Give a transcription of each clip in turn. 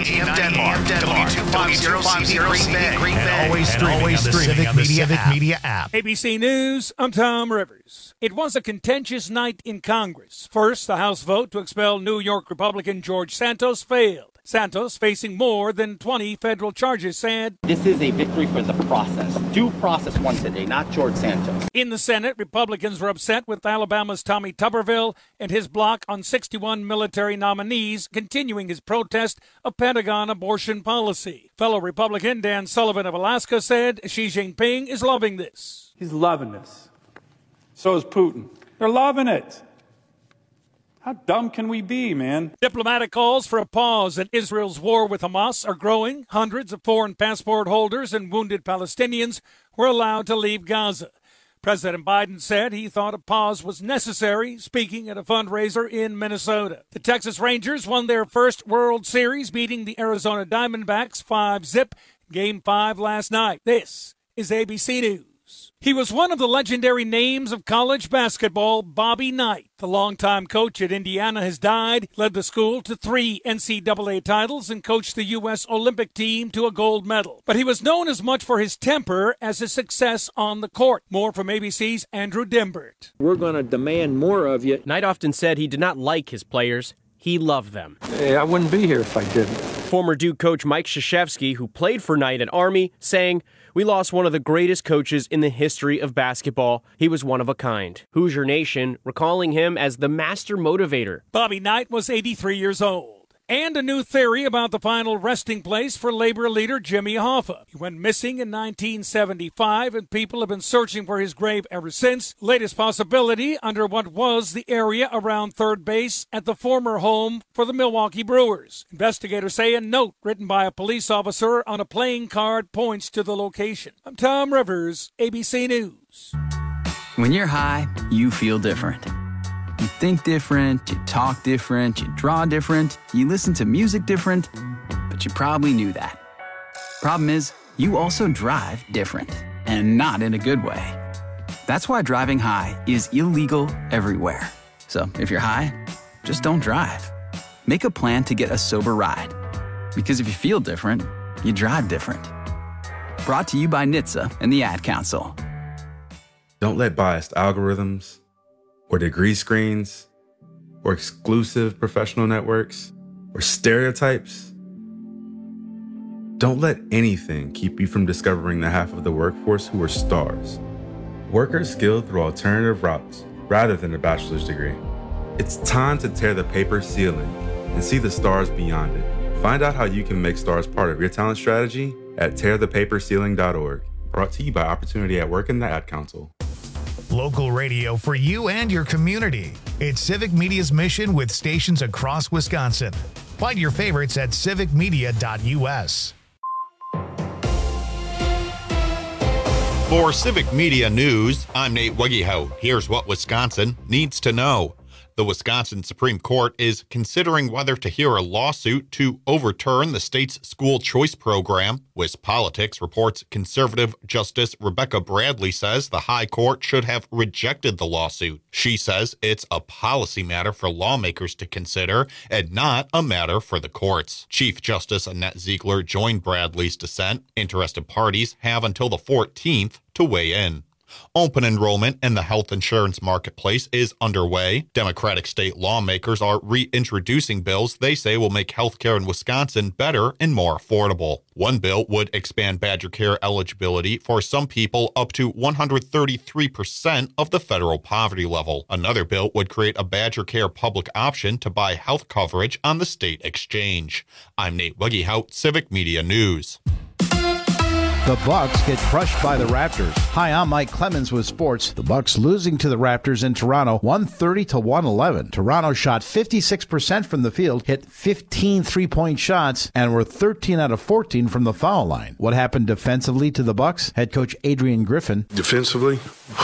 AM Denmark, W250 Green Bay, and always streaming on the Civic Media app. ABC News, I'm Tom Rivers. It was a contentious night in Congress. First, the House vote to expel New York Republican George Santos failed. Santos, facing more than 20 federal charges, said, "This is a victory for the process. Due process won today, not George Santos." In the Senate, Republicans were upset with Alabama's Tommy Tuberville and his block on 61 military nominees, continuing his protest of Pentagon abortion policy. Fellow Republican Dan Sullivan of Alaska said Xi Jinping is loving this. He's loving this. So is Putin. They're loving it. How dumb can we be, man? Diplomatic calls for a pause in Israel's war with Hamas are growing. Hundreds of foreign passport holders and wounded Palestinians were allowed to leave Gaza. President Biden said he thought a pause was necessary, speaking at a fundraiser in Minnesota. The Texas Rangers won their first World Series, beating the Arizona Diamondbacks 5-0, Game 5 last night. This is ABC News. He was one of the legendary names of college basketball, Bobby Knight. The longtime coach at Indiana has died, led the school to 3 NCAA titles, and coached the U.S. Olympic team to a gold medal. But he was known as much for his temper as his success on the court. More from ABC's Andrew Dimbert. We're going to demand more of you. Knight often said he did not like his players. He loved them. Hey, I wouldn't be here if I didn't. Former Duke coach Mike Krzyzewski, who played for Knight at Army, saying, "We lost one of the greatest coaches in the history of basketball. He was one of a kind." Hoosier Nation recalling him as the master motivator. Bobby Knight was 83 years old. And a new theory about the final resting place for labor leader Jimmy Hoffa. He went missing in 1975, and people have been searching for his grave ever since. Latest possibility under what was the area around third base at the former home for the Milwaukee Brewers. Investigators say a note written by a police officer on a playing card points to the location. I'm Tom Rivers, ABC News. When you're high, you feel different. You think different, you talk different, you draw different, you listen to music different, but you probably knew that. Problem is, you also drive different, and not in a good way. That's why driving high is illegal everywhere. So if you're high, just don't drive. Make a plan to get a sober ride. Because if you feel different, you drive different. Brought to you by NHTSA and the Ad Council. Don't let biased algorithms, or degree screens, or exclusive professional networks, or stereotypes. Don't let anything keep you from discovering the half of the workforce who are stars. Workers skilled through alternative routes rather than a bachelor's degree. It's time to tear the paper ceiling and see the stars beyond it. Find out how you can make stars part of your talent strategy at tearthepaperceiling.org. Brought to you by Opportunity at Work and the Ad Council. Local radio for you and your community. It's Civic Media's mission with stations across Wisconsin. Find your favorites at civicmedia.us. For Civic Media News, I'm Nate Wegehout. Here's what Wisconsin needs to know. The Wisconsin Supreme Court is considering whether to hear a lawsuit to overturn the state's school choice program. WisPolitics reports conservative Justice Rebecca Bradley says the High Court should have rejected the lawsuit. She says it's a policy matter for lawmakers to consider and not a matter for the courts. Chief Justice Annette Ziegler joined Bradley's dissent. Interested parties have until the 14th to weigh in. Open enrollment in the health insurance marketplace is underway. Democratic state lawmakers are reintroducing bills they say will make healthcare in Wisconsin better and more affordable. One bill would expand Badger Care eligibility for some people up to 133% of the federal poverty level. Another bill would create a Badger Care public option to buy health coverage on the state exchange. I'm Nate Wegehout, Civic Media News. The Bucks get crushed by the Raptors. Hi, I'm Mike Clemens with sports. The Bucks losing to the Raptors in Toronto, 130-111. Toronto shot 56% from the field, hit 15 three-point shots, and were 13 out of 14 from the foul line. What happened defensively to the Bucks? Head coach Adrian Griffin. Defensively,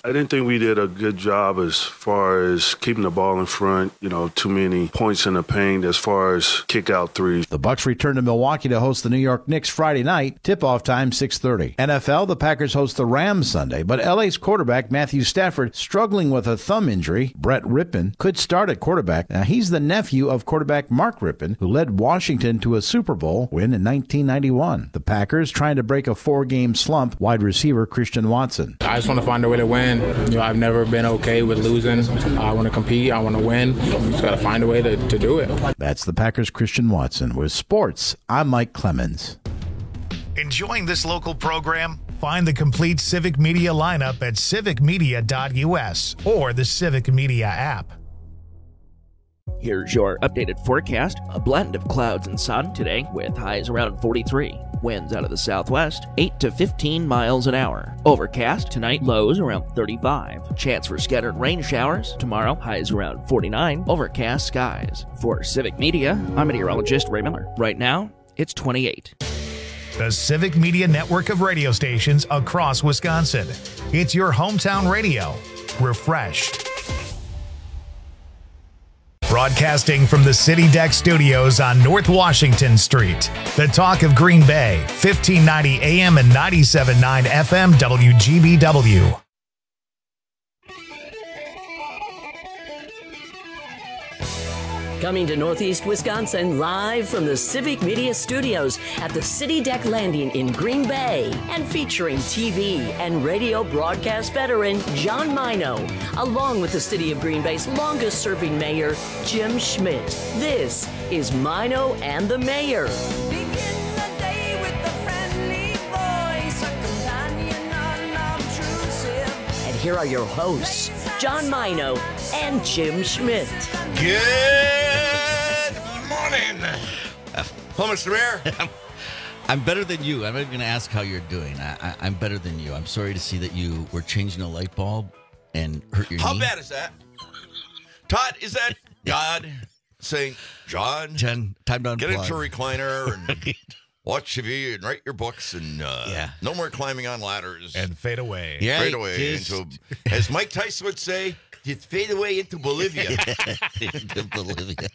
I didn't think we did a good job as far as keeping the ball in front, too many points in the paint as far as kick-out threes. The Bucks return to Milwaukee to host the New York Knicks Friday night. Tip-off time 6:30. NFL, the Packers host the Rams Sunday, but LA's quarterback Matthew Stafford struggling with a thumb injury. Brett Rippon could start at quarterback. Now, he's the nephew of quarterback Mark Rippon, who led Washington to a Super Bowl win in 1991. The Packers trying to break a 4-game slump. Wide receiver Christian Watson. I just want to find a way to win. I've never been okay with losing. I want to compete. I want to win. You just got to find a way to do it. That's the Packers' Christian Watson. With sports, I'm Mike Clemens. Enjoying this local program? Find the complete Civic Media lineup at civicmedia.us or the Civic Media app. Here's your updated forecast. A blend of clouds and sun today with highs around 43. Winds out of the southwest, 8 to 15 miles an hour. Overcast tonight, lows around 35. Chance for scattered rain showers. Tomorrow, highs around 49. Overcast skies. For Civic Media, I'm meteorologist Ray Miller. Right now, it's 28. The Civic Media network of radio stations across Wisconsin. It's your hometown radio. Refreshed. Broadcasting from the City Deck Studios on North Washington Street. The talk of Green Bay, 1590 AM and 97.9 FM WGBW. Coming to Northeast Wisconsin live from the Civic Media Studios at the City Deck Landing in Green Bay and featuring TV and radio broadcast veteran John Mino, along with the City of Green Bay's longest serving mayor, Jim Schmidt. This is Mino and the Mayor. And here are your hosts, John Mino and Jim Schmidt. Good morning. Hello, Mr. Mayor. I'm better than you. I'm not even going to ask how you're doing. I'm better than you. I'm sorry to see that you were changing a light bulb and hurt your knee. How bad is that? Todd, is that God saying, John, time to unplug. Get into a recliner and watch TV and write your books and no more climbing on ladders. And fade away. Yeah, fade away into, as Mike Tyson would say, just fade away into Bolivia. Into Bolivia.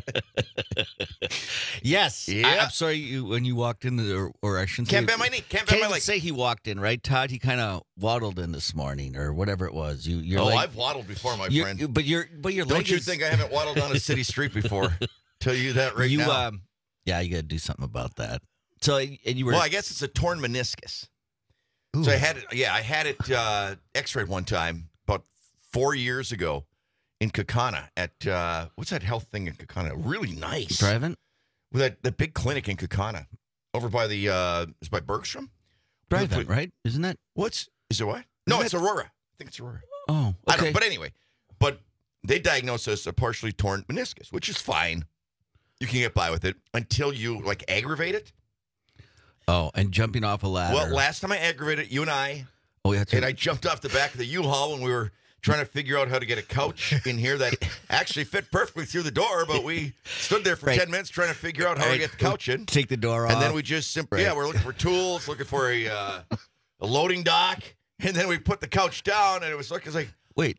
Yes. Yeah. I'm sorry when you walked in, or I shouldn't Can't say. bend my knee. Can't bend my leg. Say he walked in, right, Todd? He kind of waddled in this morning or whatever it was. I've waddled before, my friend. But your Don't leg you is... think I haven't waddled down a city street before? Tell you that right now. Yeah, you got to do something about that. So, and you were... Well, I guess it's a torn meniscus. Ooh. So I had it x-rayed one time about 4 years ago in Kaukauna at, what's that health thing in Kaukauna? Really nice. Driving? With that big clinic in Kaukauna. Over by it's by Bergstrom? Driving, right? Isn't that? Is it what? No, it's Aurora. I think it's Aurora. Oh, okay. I don't know, but anyway. But they diagnosed us a partially torn meniscus, which is fine. You can get by with it until you, aggravate it. Oh, and jumping off a ladder. Well, last time I aggravated it, you and I, and I jumped off the back of the U-Haul when we were trying to figure out how to get a couch in here that actually fit perfectly through the door, but we stood there for 10 minutes trying to figure out how to get the couch in. Take the door off. And then we just simply, we're looking for tools, looking for a loading dock, and then we put the couch down, and it was like, wait,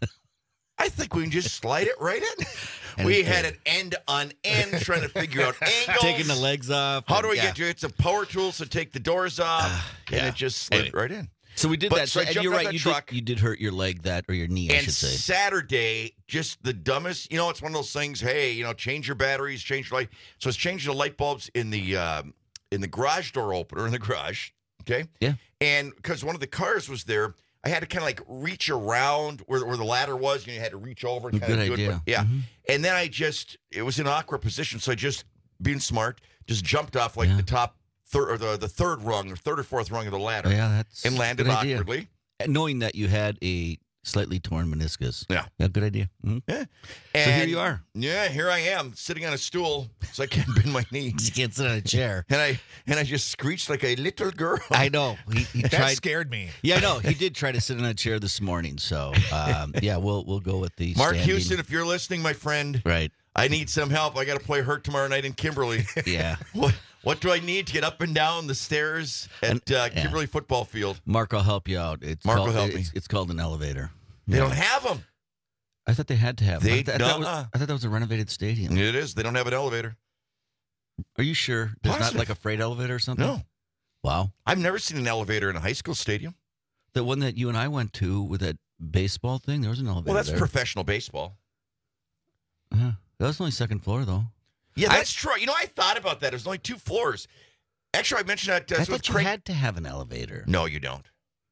I think we can just slide it right in. And we had it end on end trying to figure out angles. Taking the legs off. How do we get to it? Some power tools to take the doors off, and it just slid right in. So we did that. So and you're right. You did hurt your leg or your knee, I should say. And Saturday, just the dumbest. It's one of those things. Hey, change your batteries, change your light. So it's changing the light bulbs in the garage door opener in the garage. Okay. Yeah. And because one of the cars was there, I had to kind of reach around where the ladder was. You had to reach over and kind of do idea. it. But, And then it was in an awkward position. So I just, being smart, just jumped off the top third or the third rung or third or fourth rung of the ladder. Yeah, that's and landed awkwardly. And knowing that you had a slightly torn meniscus. Yeah. Good idea. Mm-hmm. Yeah. And so here you are. Yeah, here I am sitting on a stool so I can't bend my knee. You can't sit on a chair. And I just screeched like a little girl. I know. He that tried. Scared me. Yeah, I know. He did try to sit in a chair this morning. So, we'll go with the Mark standing. Houston, if you're listening, my friend. Right. I need some help. I got to play Hurt tomorrow night in Kimberly. Yeah. What do I need to get up and down the stairs at Kimberly Football Field? Mark, I'll help you out. Mark will help me. It's called an elevator. They don't have them. I thought they had to have them. They I thought that was a renovated stadium. It is. They don't have an elevator. Are you sure? There's not like a freight elevator or something? No. Wow. I've never seen an elevator in a high school stadium. The one that you and I went to with that baseball thing, there was an elevator. Well, that's there. professional baseball. That was only second floor, though. Yeah, that's true. You know, I thought about that. It was only 2 floors. Actually, I mentioned that. I thought you had to have an elevator. No, you don't.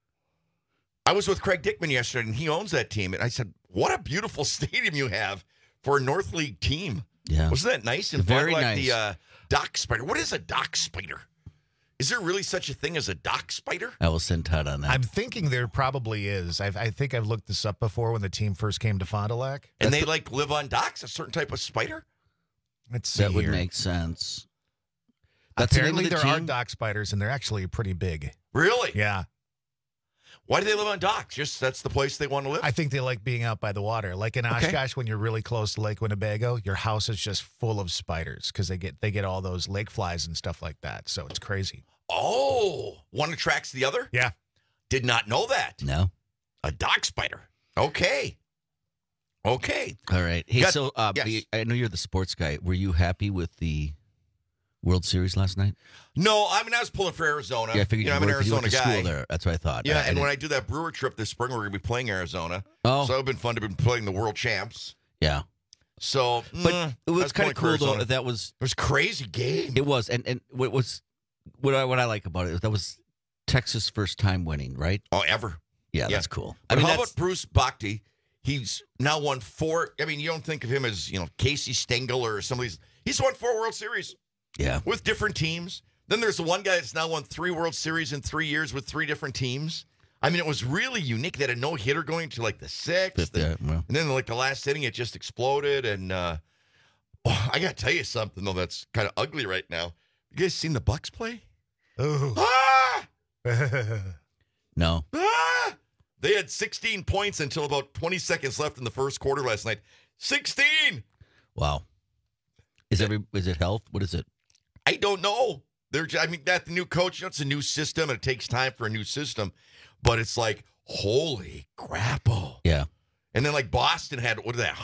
I was with Craig Dickman yesterday, and he owns that team. And I said, what a beautiful stadium you have for a North League team. Yeah. Wasn't that nice? And Very like nice. The dock spider. What is a dock spider? Is there really such a thing as a dock spider? I will send Todd on that. I'm thinking there probably is. I think I've looked this up before when the team first came to Fond du Lac. And they live on docks, a certain type of spider? Let's see That would here. make sense. That's Apparently the name of there the are team? dock spiders, and they're actually pretty big. Really? Yeah. Why do they live on docks? Just that's the place they want to live? I think they like being out by the water. Like in Oshkosh, when you're really close to Lake Winnebago, your house is just full of spiders because they get all those lake flies and stuff like that. So it's crazy. Oh, one attracts the other? Yeah. Did not know that. No. A dock spider. Okay. All right. Hey, Got- so yes. I know you're the sports guy. Were you happy with the World Series last night? No, I mean, I was pulling for Arizona. Yeah, I figured I'm an you Arizona went to guy. school there. That's what I thought. Yeah, I and didn't- when I do that Brewer trip this spring, we're going to be playing Arizona. Oh. So it's been fun to be playing the world champs. Yeah. So, But I it was was kind of pulling for cool, though. Arizona. That was It was a crazy game. It was. And what I like about it, that was Texas' first time winning, right? Oh, ever. Yeah, that's cool. But how that's- about Bruce Bhakti? He's now won 4. I mean, you don't think of him as, Casey Stengel or some of these. He's won 4 World Series. Yeah. With different teams. Then there's the one guy that's now won 3 World Series in 3 years with 3 different teams. I mean, it was really unique. They had a no-hitter going to like the 6th. And then like the last inning, it just exploded. And I got to tell you something, though, that's kind of ugly right now. You guys seen the Bucks play? Oh. No. They had 16 points until about 20 seconds left in the first quarter last night. 16! Wow. Is it health? What is it? I don't know. That the new coach, it's a new system, and it takes time for a new system. But it's like, holy crap. Yeah. And then like Boston had,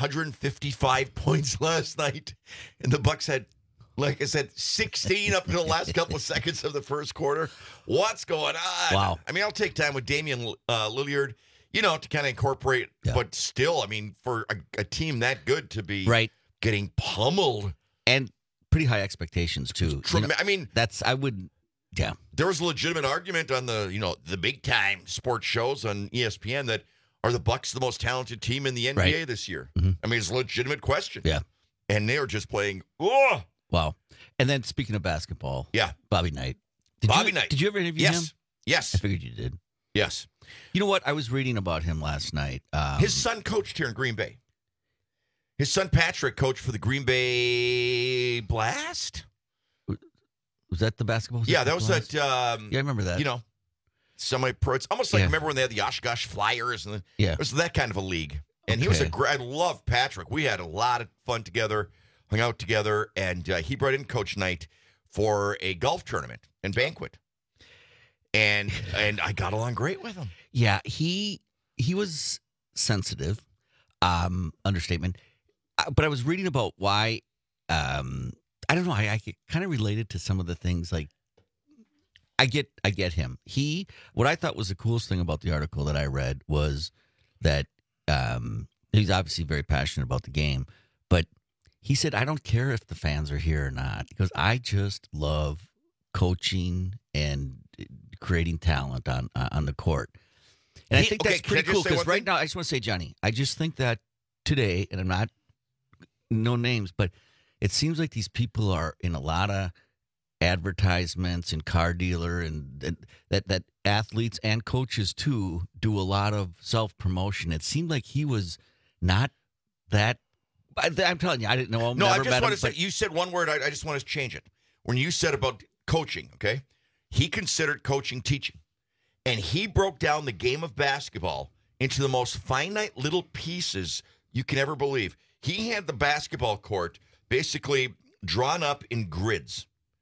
155 points last night. And the Bucks had, like I said, 16 up until the last couple of seconds of the first quarter. What's going on? Wow. I mean, I'll take time with Damian Lillard, to kind of incorporate. Yeah. But still, I mean, for a team that good to be Right. getting pummeled. And pretty high expectations, too. I mean, yeah. There was a legitimate argument on the big time sports shows on ESPN that are the Bucks the most talented team in the NBA this year? Mm-hmm. I mean, it's a legitimate question. Yeah. And they were just playing, oh! Wow. And then speaking of basketball, yeah, Bobby Knight. Knight. Did you ever interview him? Yes. I figured you did. Yes. You know what? I was reading about him last night. His son coached here in Green Bay. His son Patrick coached for the Green Bay Blast. Was that the basketball? Yeah, that was Blast? at. Yeah, I remember that. Semi-pro. It's almost like remember when they had the Oshkosh Flyers, and it was that kind of a league. And he was I love Patrick. We had a lot of fun together, hung out together, and he brought in Coach Knight for a golf tournament and banquet. And I got along great with him. Yeah, he was sensitive. Understatement. But I was reading about why. I don't know. I kind of related to some of the things. Like, I get him. What I thought was the coolest thing about the article that I read was that he's obviously very passionate about the game, but he said, "I don't care if the fans are here or not, because I just love coaching and creating talent on the court." And I think that's pretty cool, because right now, I just want to say, Johnny, I just think that today, and I'm not, no names, but it seems like these people are in a lot of advertisements and car dealer, and that athletes and coaches too do a lot of self-promotion. It seemed like he was not that. I'm telling you, I didn't know him. No, I never just met want him, to say, you said one word. I just want to change it. When you said about coaching, okay, he considered coaching teaching. And he broke down the game of basketball into the most finite little pieces you can ever believe. He had the basketball court basically drawn up in grids.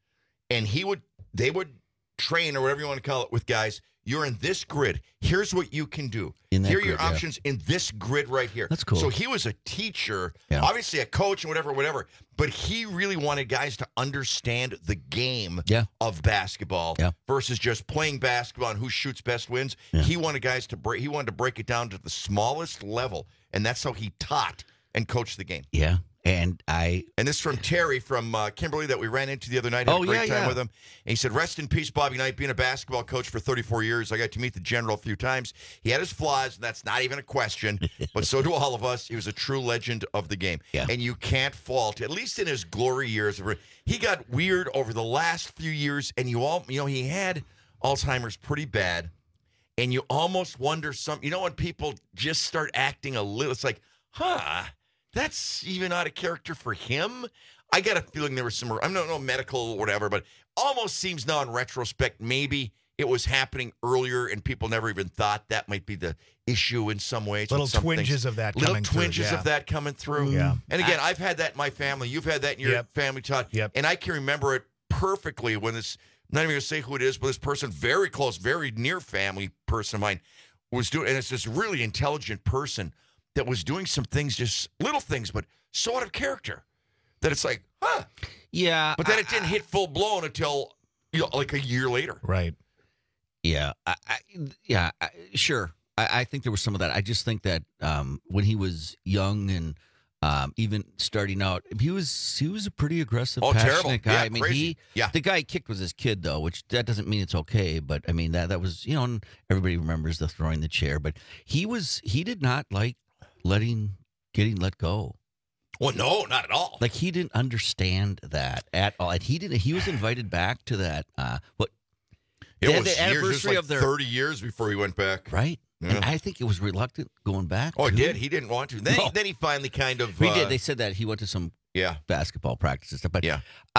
and they would train or whatever you want to call it with guys. You're in this grid. Here's what you can do. Here are your options in this grid right here. That's cool. So he was a teacher, obviously a coach and whatever, but he really wanted guys to understand the game of basketball versus just playing basketball and who shoots best wins. Yeah. He wanted guys to wanted to break it down to the smallest level, and that's how he taught and coached the game. Yeah. And this is from Terry from Kimberly that we ran into the other night. Had a great time with him. And he said, rest in peace, Bobby Knight. Being a basketball coach for 34 years, I got to meet the general a few times. He had his flaws, and that's not even a question. But so do all of us. He was a true legend of the game. Yeah. And you can't fault, at least in his glory years. He got weird over the last few years, and he had Alzheimer's pretty bad. And you almost wonder when people just start acting a little, it's like, that's even out of character for him. I got a feeling there was some, I don't know, medical or whatever, but almost seems now in retrospect, maybe it was happening earlier and people never even thought that might be the issue in some ways. Little twinges of that coming through. of that coming through. Yeah. And again, I've had that in my family. You've had that in your family, Todd. Yep. And I can remember it perfectly when this, I'm not even going to say who it is, but this person, very close, very near family person of mine, was doing, and it's this really intelligent person that was doing some things, just little things, but so out of character that it's like, Yeah. But then it didn't hit full blown until, like a year later. Right. Yeah. Sure. I think there was some of that. I just think that when he was young and even starting out, he was a pretty aggressive, passionate guy. Yeah, I mean, crazy. the guy he kicked was his kid, though, which that doesn't mean it's okay. But I mean, that was, and everybody remembers the throwing the chair. But he did not like getting let go. Well, no, not at all. Like, he didn't understand that at all. And he was invited back to that. It was the anniversary of their 30 years before he went back. Right. Yeah. And I think it was reluctant going back. Oh, too. he did. He didn't want to. Then he finally kind of. He did. They said that he went to some basketball practice and stuff. But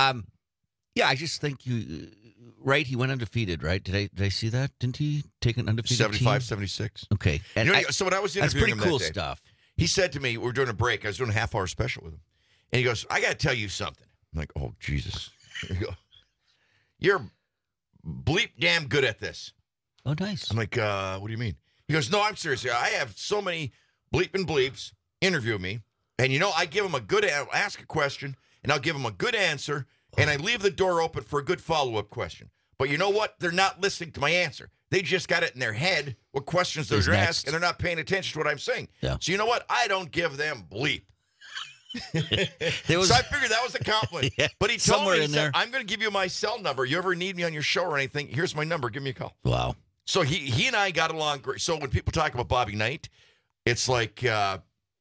I just think right. He went undefeated. Right? Did I see that? Didn't he take an undefeated 75, team? 76. Okay. And so when I was that's interviewing pretty him cool that day, stuff. He said to me, we were doing a break. I was doing a half-hour special with him, and he goes, "I got to tell you something." I'm like, "Oh Jesus!" You're bleep damn good at this. Oh, nice. I'm like, "What do you mean?" He goes, "No, I'm serious. I have so many bleeps interview me, and I give them ask a question, and I'll give them a good answer, and I leave the door open for a good follow-up question. But you know what? They're not listening to my answer. They just got it in their head what questions they're going to ask, and they're not paying attention to what I'm saying. Yeah. So you know what? I don't give them bleep." So I figured that was a compliment. Yeah, but he told somewhere me, in there. "I'm going to give you my cell number. You ever need me on your show or anything, here's my number. Give me a call." Wow. So he and I got along great. So when people talk about Bobby Knight, it's like, how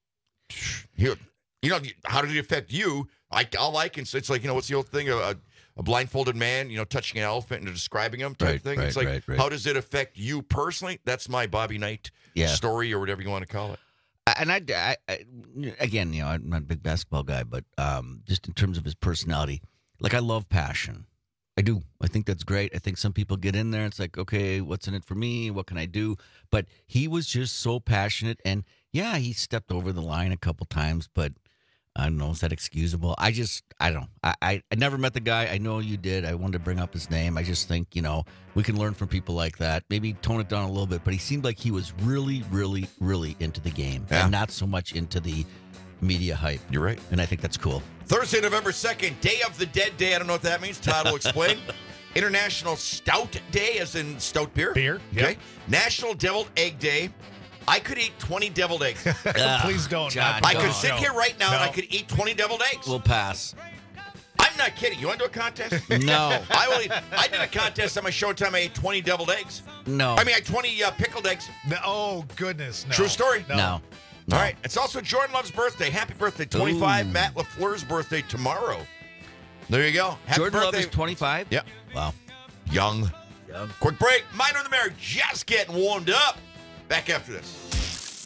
did it affect you? All I can say, it's like, what's the old thing? A blindfolded man, touching an elephant and describing him type thing. It's like, how does it affect you personally? That's my Bobby Knight story or whatever you want to call it. And I again, I'm not a big basketball guy, but just in terms of his personality, like, I love passion. I do. I think that's great. I think some people get in there. It's like, okay, what's in it for me? What can I do? But he was just so passionate. And yeah, he stepped over the line a couple times, but I don't know. Is that excusable? I don't know. I never met the guy. I know you did. I wanted to bring up his name. I just think, we can learn from people like that. Maybe tone it down a little bit. But he seemed like he was really, really, really into the game and not so much into the media hype. You're right. And I think that's cool. Thursday, November 2nd, Day of the Dead Day. I don't know what that means. Todd will explain. International Stout Day, as in stout beer. Beer. Okay. National Deviled Egg Day. I could eat 20 deviled eggs. Please don't. John, I could sit here right now and I could eat 20 deviled eggs. We'll pass. I'm not kidding. You want to do a contest? No. I did a contest on my show time. I ate 20 deviled eggs. No. I mean, I had 20 pickled eggs. No, oh, goodness. No. True story? No. All right. It's also Jordan Love's birthday. Happy birthday. 25. Ooh. Matt LaFleur's birthday tomorrow. There you go. Happy Jordan birthday. Love is 25? Yeah. Wow. Young. Quick break. Minor the Mayor just getting warmed up. Back after this.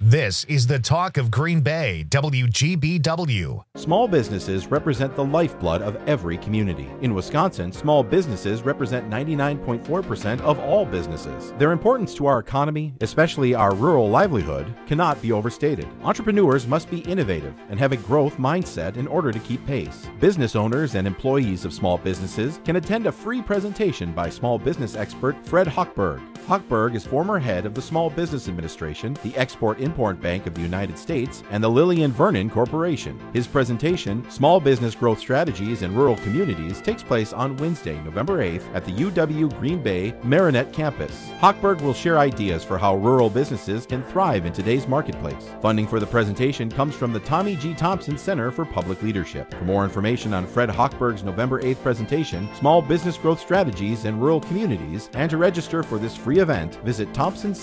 This is the Talk of Green Bay, WGBW. Small businesses represent the lifeblood of every community. In Wisconsin, small businesses represent 99.4% of all businesses. Their importance to our economy, especially our rural livelihood, cannot be overstated. Entrepreneurs must be innovative and have a growth mindset in order to keep pace. Business owners and employees of small businesses can attend a free presentation by small business expert Fred Hochberg. Hochberg is former head of the Small Business Administration, the Export-Import Bank of the United States, and the Lillian Vernon Corporation. His presentation, Small Business Growth Strategies in Rural Communities, takes place on Wednesday, November 8th at the UW Green Bay Marinette campus. Hochberg will share ideas for how rural businesses can thrive in today's marketplace. Funding for the presentation comes from the Tommy G. Thompson Center for Public Leadership. For more information on Fred Hochberg's November 8th presentation, Small Business Growth Strategies in Rural Communities, and to register for this free event, visit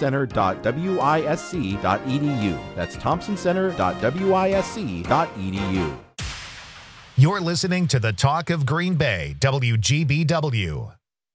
thompsoncenter.wisc.edu. That's thompsoncenter.wisc.edu. You're listening to the Talk of Green Bay, WGBW.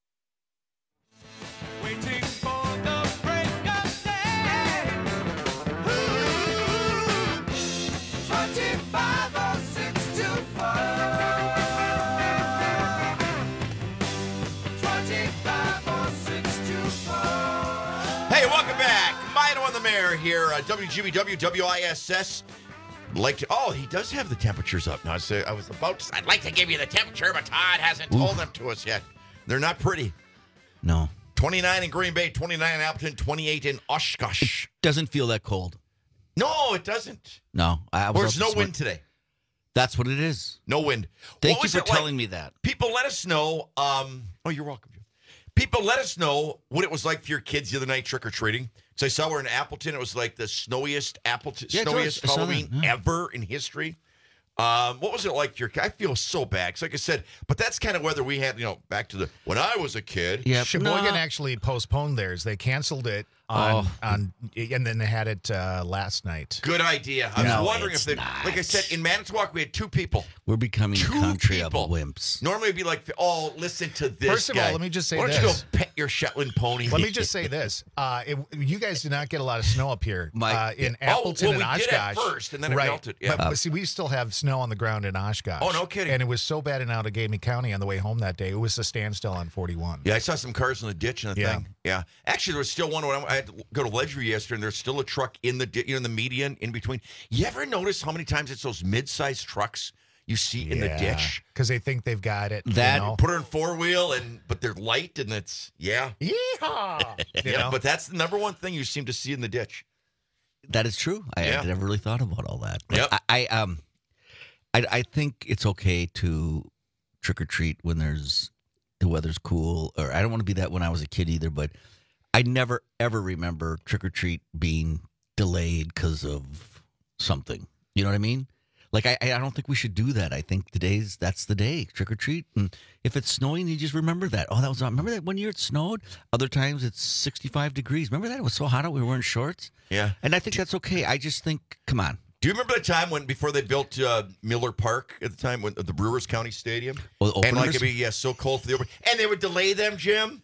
Hey, welcome back. Mino on the Mayor here, WGBW, WISS. He does have the temperatures up now. So I'd like to give you the temperature, but Todd hasn't told them to us yet. They're not pretty. No. 29 in Green Bay, 29 in Appleton, 28 in Oshkosh. Doesn't feel that cold. No, it doesn't. No. There's no wind today. That's what it is. No wind. Thank you for telling me that. People, let us know. You're welcome. People, let us know what it was like for your kids the other night trick-or-treating. So I saw we're in Appleton. It was like the snowiest Halloween ever in history. What was it like for your kid? I feel so bad. 'Cause like I said, but that's kind of whether we had, back to when I was a kid. Yeah, Sheboygan actually postponed theirs. They canceled it and then they had it last night. Good idea. I was wondering if like I said, in Manitowoc, we had two people. We're becoming a country of wimps. Normally it'd be like, listen to this First of guy. all, let me just say Why this. don't you go pet your Shetland pony? Let me just say this. You guys did not get a lot of snow up here in Appleton and Oshkosh. We did at first, and then it melted. Yeah. But see, we still have snow on the ground in Oshkosh. Oh, no kidding. And it was so bad in Outagamie County on the way home that day. It was a standstill on 41. Yeah, I saw some cars in the ditch and thing. Yeah. Actually, there was still one when I had to go to Ledgeview yesterday, and there's still a truck in the in the median in between. You ever notice how many times it's those mid-sized trucks you see in the ditch? Because they think they've got it. Put her in four-wheel, but they're light, and it's, Yeehaw! But that's the number one thing you seem to see in the ditch. That is true. I never really thought about all that. But yep. I think it's okay to trick or treat when the weather's cool. Or I don't want to be that when I was a kid either. But I never ever remember trick or treat being delayed because of something. You know what I mean? Like I don't think we should do that. I think that's the day, trick or treat. And if it's snowing, you just remember that. Oh, remember that one year it snowed? Other times it's 65 degrees. Remember that? It was so hot out we were wearing shorts. Yeah. And I think that's okay. I just think, come on. Do you remember the time before they built Miller Park at the time, when the Brewers County Stadium? Well, the and openers? it'd be so cold for the opener, and they would delay them, Jim.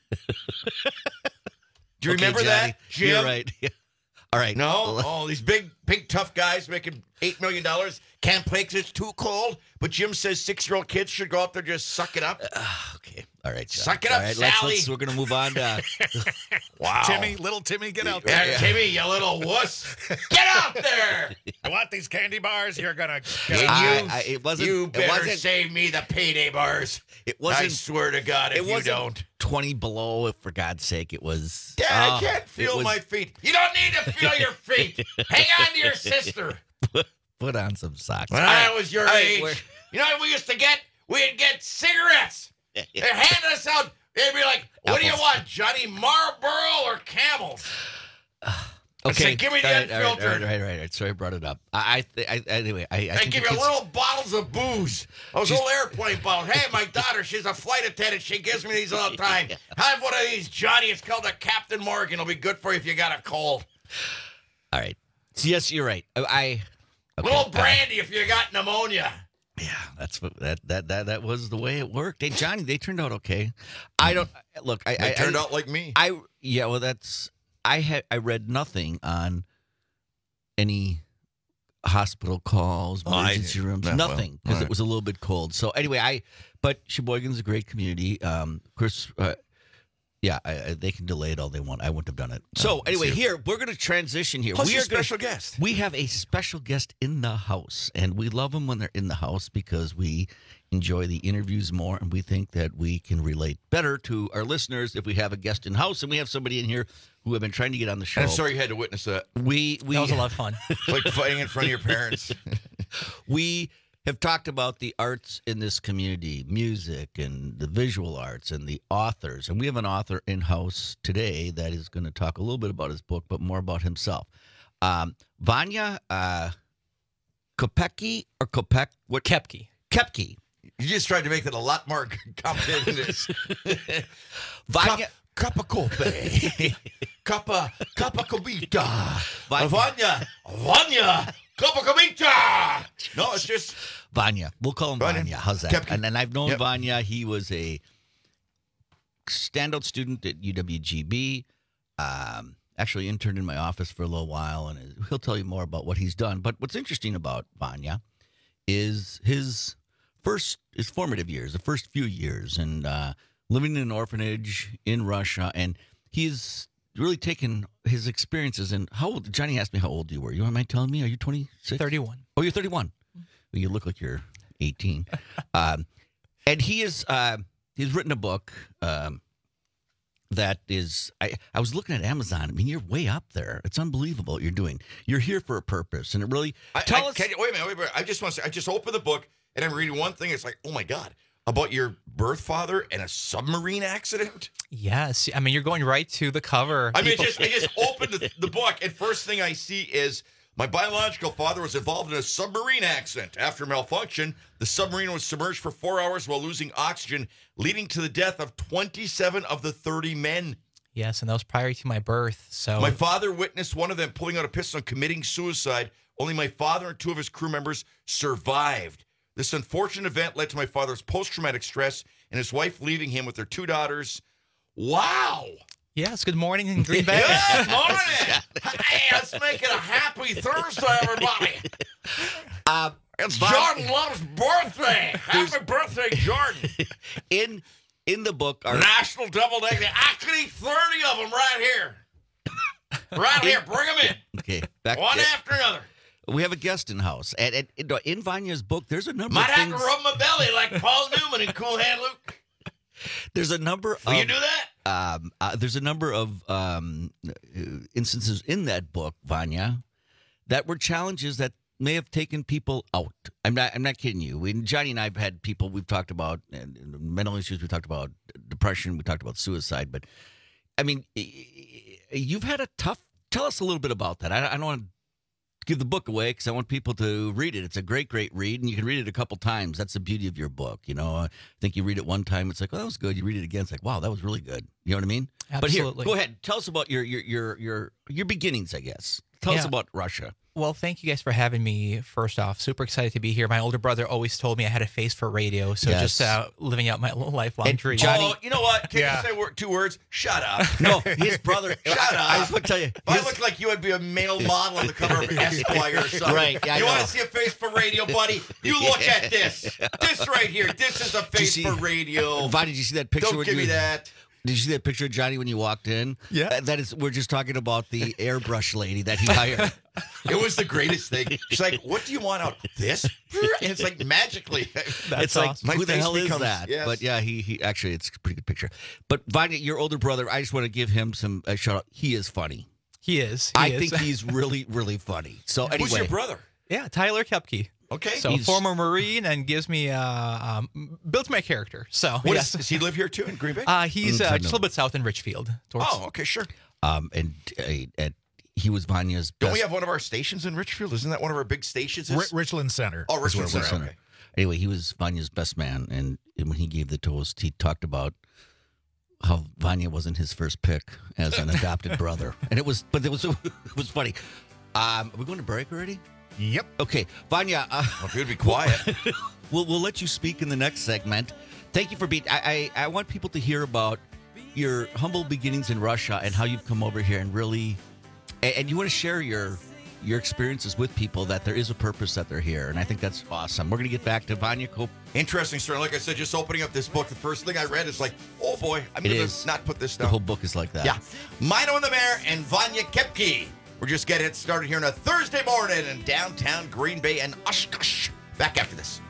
Do you remember Johnny, that, Jim? You're right. Yeah. All right. No? Oh, these big, tough guys making $8 million can't play because it's too cold. But Jim says 6-year-old kids should go out there and just suck it up. Okay. All right. John. Suck it up, all right, Sally. We're going to move on to... Wow. Little Timmy, get out there. Yeah, Timmy, you little wuss. Get out there. I want these candy bars. You're going to... You better save me the payday bars. It wasn't... I swear to God, if you don't. 20 below, for God's sake, it was... Dad, I can't feel my feet. You don't need to feel your feet. Hang on to your sister. Put on some socks. When I was your age, you know what we used to get? We'd get cigarettes. They'd hand us out. They'd be like, what do you want, Johnny? Marlboro or Camels? Okay. Say, give me the unfiltered. Right. Sorry I brought it up. Anyway, I think give you little bottles of booze. Those little airplane bottles. Hey, my daughter, she's a flight attendant. She gives me these all the time. Have one of these, Johnny. It's called a Captain Morgan. It'll be good for you if you got a cold. All right. Yes, you're right. Okay. Little brandy if you got pneumonia. Yeah, that's what that was the way it worked. Hey, Johnny, they turned out okay. I don't look. They turned out like me. I read nothing on any hospital calls, emergency rooms, nothing, because it was a little bit cold. So anyway, but Sheboygan's a great community. Of course, they can delay it all they want. I wouldn't have done it. So anyway, here, we're going to transition here. Plus, we are special guest. We have a special guest in the house, and we love them when they're in the house because we enjoy the interviews more, and we think that we can relate better to our listeners if we have a guest in house, and we have somebody in here who have been trying to get on the show. And I'm sorry you had to witness that. That was a lot of fun. It's like fighting in front of your parents. We have talked about the arts in this community, music and the visual arts and the authors. And we have an author in-house today that is going to talk a little bit about his book, but more about himself. Vanya Kopecki or Kopek? What? Kepke. Kepke. You just tried to make it a lot more complicated than this. Vanya. Kappa Kope. Kappa Kobita. Vanya. Kappa Kobita. No, it's just Vanya. We'll call him Vanya. How's that? Kepke. And I've known Vanya. He was a standout student at UWGB. Actually interned in my office for a little while, and he'll tell you more about what he's done. But what's interesting about Vanya is his formative years, the first few years, and living in an orphanage in Russia. And he's really taken his experiences. And how old? Johnny asked me how old you were. You mind telling me? Are you 26? 31. Oh, you're 31. Well, you look like you're 18. And he's written a book that is, I was looking at Amazon. I mean, you're way up there. It's unbelievable what you're doing. You're here for a purpose. And it really, wait a minute. I just want to say, I just opened the book and I'm reading one thing. It's like, oh my God, about your birth father and a submarine accident? Yes. I mean, you're going right to the cover. I just opened the book, and first thing I see is my biological father was involved in a submarine accident. After malfunction, the submarine was submerged for 4 hours while losing oxygen, leading to the death of 27 of the 30 men. Yes, and that was prior to my birth. So my father witnessed one of them pulling out a pistol and committing suicide. Only my father and two of his crew members survived. This unfortunate event led to my father's post-traumatic stress and his wife leaving him with their 2 daughters. Wow. Yes, good morning in Green Bay. Good morning. Hey, let's make it a happy Thursday, everybody. It's Jordan Love's birthday. Happy birthday, Jordan. In the book, our National Double Day. Actually, 30 of them right here. Right here. Bring them in. Okay. One after another. We have a guest in house. And in Vanya's book, there's a number Might of things. have to rub my belly like Paul Newman and Cool Hand Luke. There's a number of... Will you do that? There's a number of instances in that book, Vanya, that were challenges that may have taken people out. I'm not kidding you. Johnny and I have had people we've talked about mental issues. We talked about depression. We talked about suicide. But I mean, you've had a tough. Tell us a little bit about that. I don't want to give the book away because I want people to read it. It's a great, great read, and you can read it a couple times. That's the beauty of your book. You know, I think you read it one time, it's like, oh, that was good. You read it again, it's like, wow, that was really good. You know what I mean? Absolutely. But here, go ahead. Tell us about your beginnings, I guess. Tell us about Russia. Well, thank you guys for having me. First off, super excited to be here. My older brother always told me I had a face for radio, so just living out my lifelong dream. Johnny, you know what? Can you say 2 words? Shut up. No, his brother. Shut up. I just want to tell you. If I look like you, I'd be a male model on the cover of Esquire or something. Right. Yeah, you want to see a face for radio, buddy? You look at this. This right here. This is a face for radio. Vanya, did you see that picture? Don't give me that. Did you see that picture of Johnny when you walked in? Yeah. That is, we're just talking about the airbrush lady that he hired. It was the greatest thing. She's like, what do you want out? This? And it's like magically. It's like, who the hell is that? Yes. But yeah, he actually, it's a pretty good picture. But Vanya, your older brother, I just want to give him some shout out. He is funny. He is. I think he's really, really funny. So anyway. Who's your brother? Yeah, Tyler Kepke. Okay. So former Marine and gives me built my character. So does he live here too in Green Bay? He's just a little bit south in Richfield. Oh, okay, sure. And he was Vanya's best. Don't we have one of our stations in Richfield? Isn't that one of our big stations? Richland Center. Oh, Richland Center. Okay. Anyway, he was Vanya's best man, and when he gave the toast, he talked about how Vanya wasn't his first pick as an adopted brother, and it was funny. Are we going to break already? Yep. Okay, Vanya. If you'd be quiet, we'll let you speak in the next segment. Thank you for being. I want people to hear about your humble beginnings in Russia and how you've come over here and really, and you want to share your your experiences with people that there is a purpose that they're here. And I think that's awesome. We're going to get back to Vanya Cope. Interesting story. Like I said, just opening up this book, the first thing I read is like, oh boy, I'm going to not put this down. The whole book is like that. Yeah. Mino and the Mayor and Vanya Kepke. We're just getting it started here on a Thursday morning in downtown Green Bay and Oshkosh. Back after this.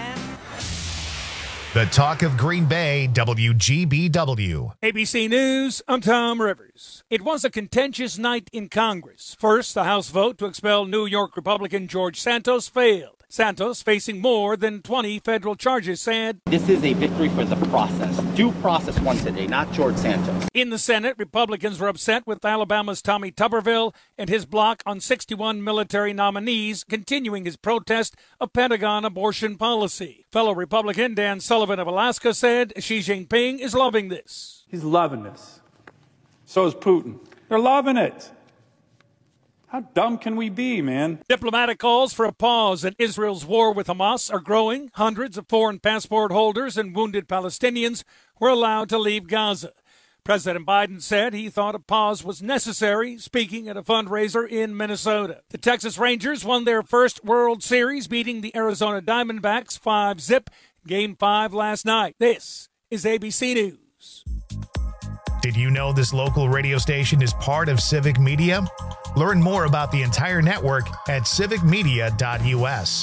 The Talk of Green Bay, WGBW. ABC News, I'm Tom Rivers. It was a contentious night in Congress. First, the House vote to expel New York Republican George Santos failed. Santos, facing more than 20 federal charges, said, "This is a victory for the process. Due process won today, not George Santos." In the Senate, Republicans were upset with Alabama's Tommy Tuberville and his block on 61 military nominees, continuing his protest of Pentagon abortion policy. Fellow Republican Dan Sullivan of Alaska said Xi Jinping is loving this. He's loving this. So is Putin. They're loving it. How dumb can we be, man? Diplomatic calls for a pause in Israel's war with Hamas are growing. Hundreds of foreign passport holders and wounded Palestinians were allowed to leave Gaza. President Biden said he thought a pause was necessary, speaking at a fundraiser in Minnesota. The Texas Rangers won their first World Series, beating the Arizona Diamondbacks 5-0, Game 5 last night. This is ABC News. Did you know this local radio station is part of Civic Media? Learn more about the entire network at civicmedia.us.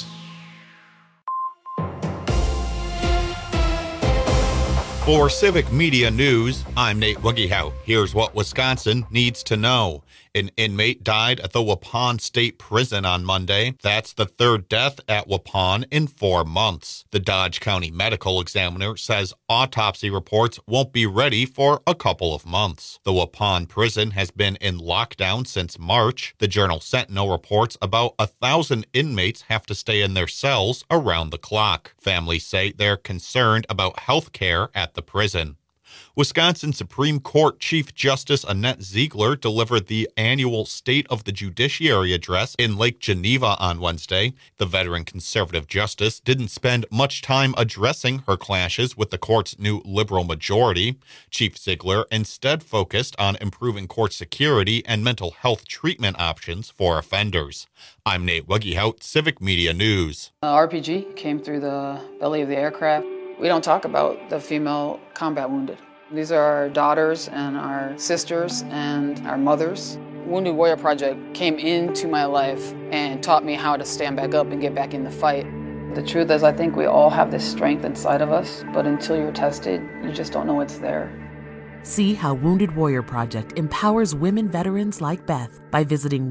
For Civic Media News, I'm Nate Wuggyhout. Here's what Wisconsin needs to know. An inmate died at the Waupun State Prison on Monday. That's the third death at Waupun in 4 months. The Dodge County Medical Examiner says autopsy reports won't be ready for a couple of months. The Waupun prison has been in lockdown since March. The Journal Sentinel reports about 1,000 inmates have to stay in their cells around the clock. Families say they're concerned about health care at the prison. Wisconsin Supreme Court Chief Justice Annette Ziegler delivered the annual State of the Judiciary address in Lake Geneva on Wednesday. The veteran conservative justice didn't spend much time addressing her clashes with the court's new liberal majority. Chief Ziegler instead focused on improving court security and mental health treatment options for offenders. I'm Nate Wuggyhout, Civic Media News. RPG came through the belly of the aircraft. We don't talk about the female combat wounded. These are our daughters and our sisters and our mothers. Wounded Warrior Project came into my life and taught me how to stand back up and get back in the fight. The truth is, I think we all have this strength inside of us, but until you're tested, you just don't know it's there. See how Wounded Warrior Project empowers women veterans like Beth by visiting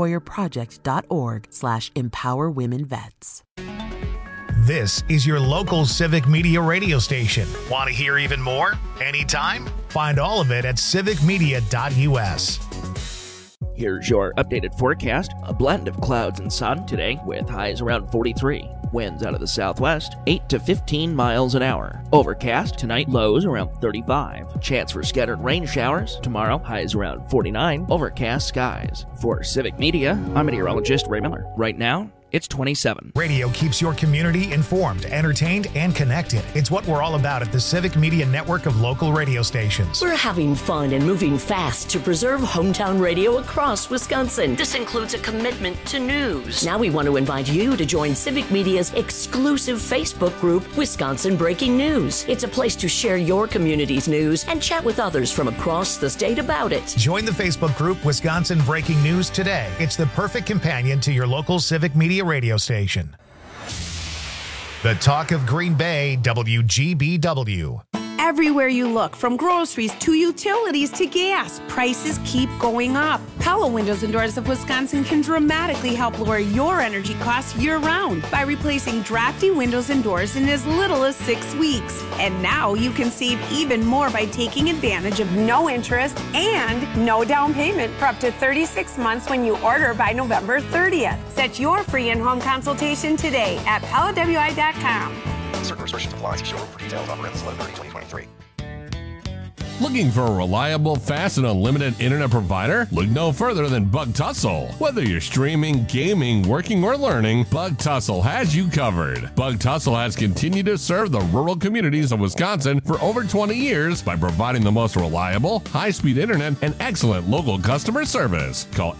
woundedwarriorproject.org/empowerwomenvets. This is your local Civic Media radio station. Want to hear even more? Anytime? Find all of it at civicmedia.us. Here's your updated forecast. A blend of clouds and sun today with highs around 43. Winds out of the southwest, 8 to 15 miles an hour. Overcast tonight, lows around 35. Chance for scattered rain showers. Tomorrow, highs around 49. Overcast skies. For Civic Media, I'm meteorologist Ray Miller. Right now, it's 27. Radio keeps your community informed, entertained, and connected. It's what we're all about at the Civic Media network of local radio stations. We're having fun and moving fast to preserve hometown radio across Wisconsin. This includes a commitment to news. Now we want to invite you to join Civic Media's exclusive Facebook group, Wisconsin Breaking News. It's a place to share your community's news and chat with others from across the state about it. Join the Facebook group, Wisconsin Breaking News today. It's the perfect companion to your local Civic Media radio station. The Talk of Green Bay, WGBW. Everywhere you look, from groceries to utilities to gas, prices keep going up. Pella Windows and Doors of Wisconsin can dramatically help lower your energy costs year-round by replacing drafty windows and doors in as little as 6 weeks. And now you can save even more by taking advantage of no interest and no down payment for up to 36 months when you order by November 30th. Set your free in-home consultation today at PellaWI.com. Certain restrictions apply. See showroom for details. Offer ends 11/30/2023. Looking for a reliable, fast, and unlimited internet provider? Look no further than Bug Tussle. Whether you're streaming, gaming, working, or learning, Bug Tussle has you covered. Bug Tussle has continued to serve the rural communities of Wisconsin for over 20 years by providing the most reliable, high-speed internet and excellent local customer service. Call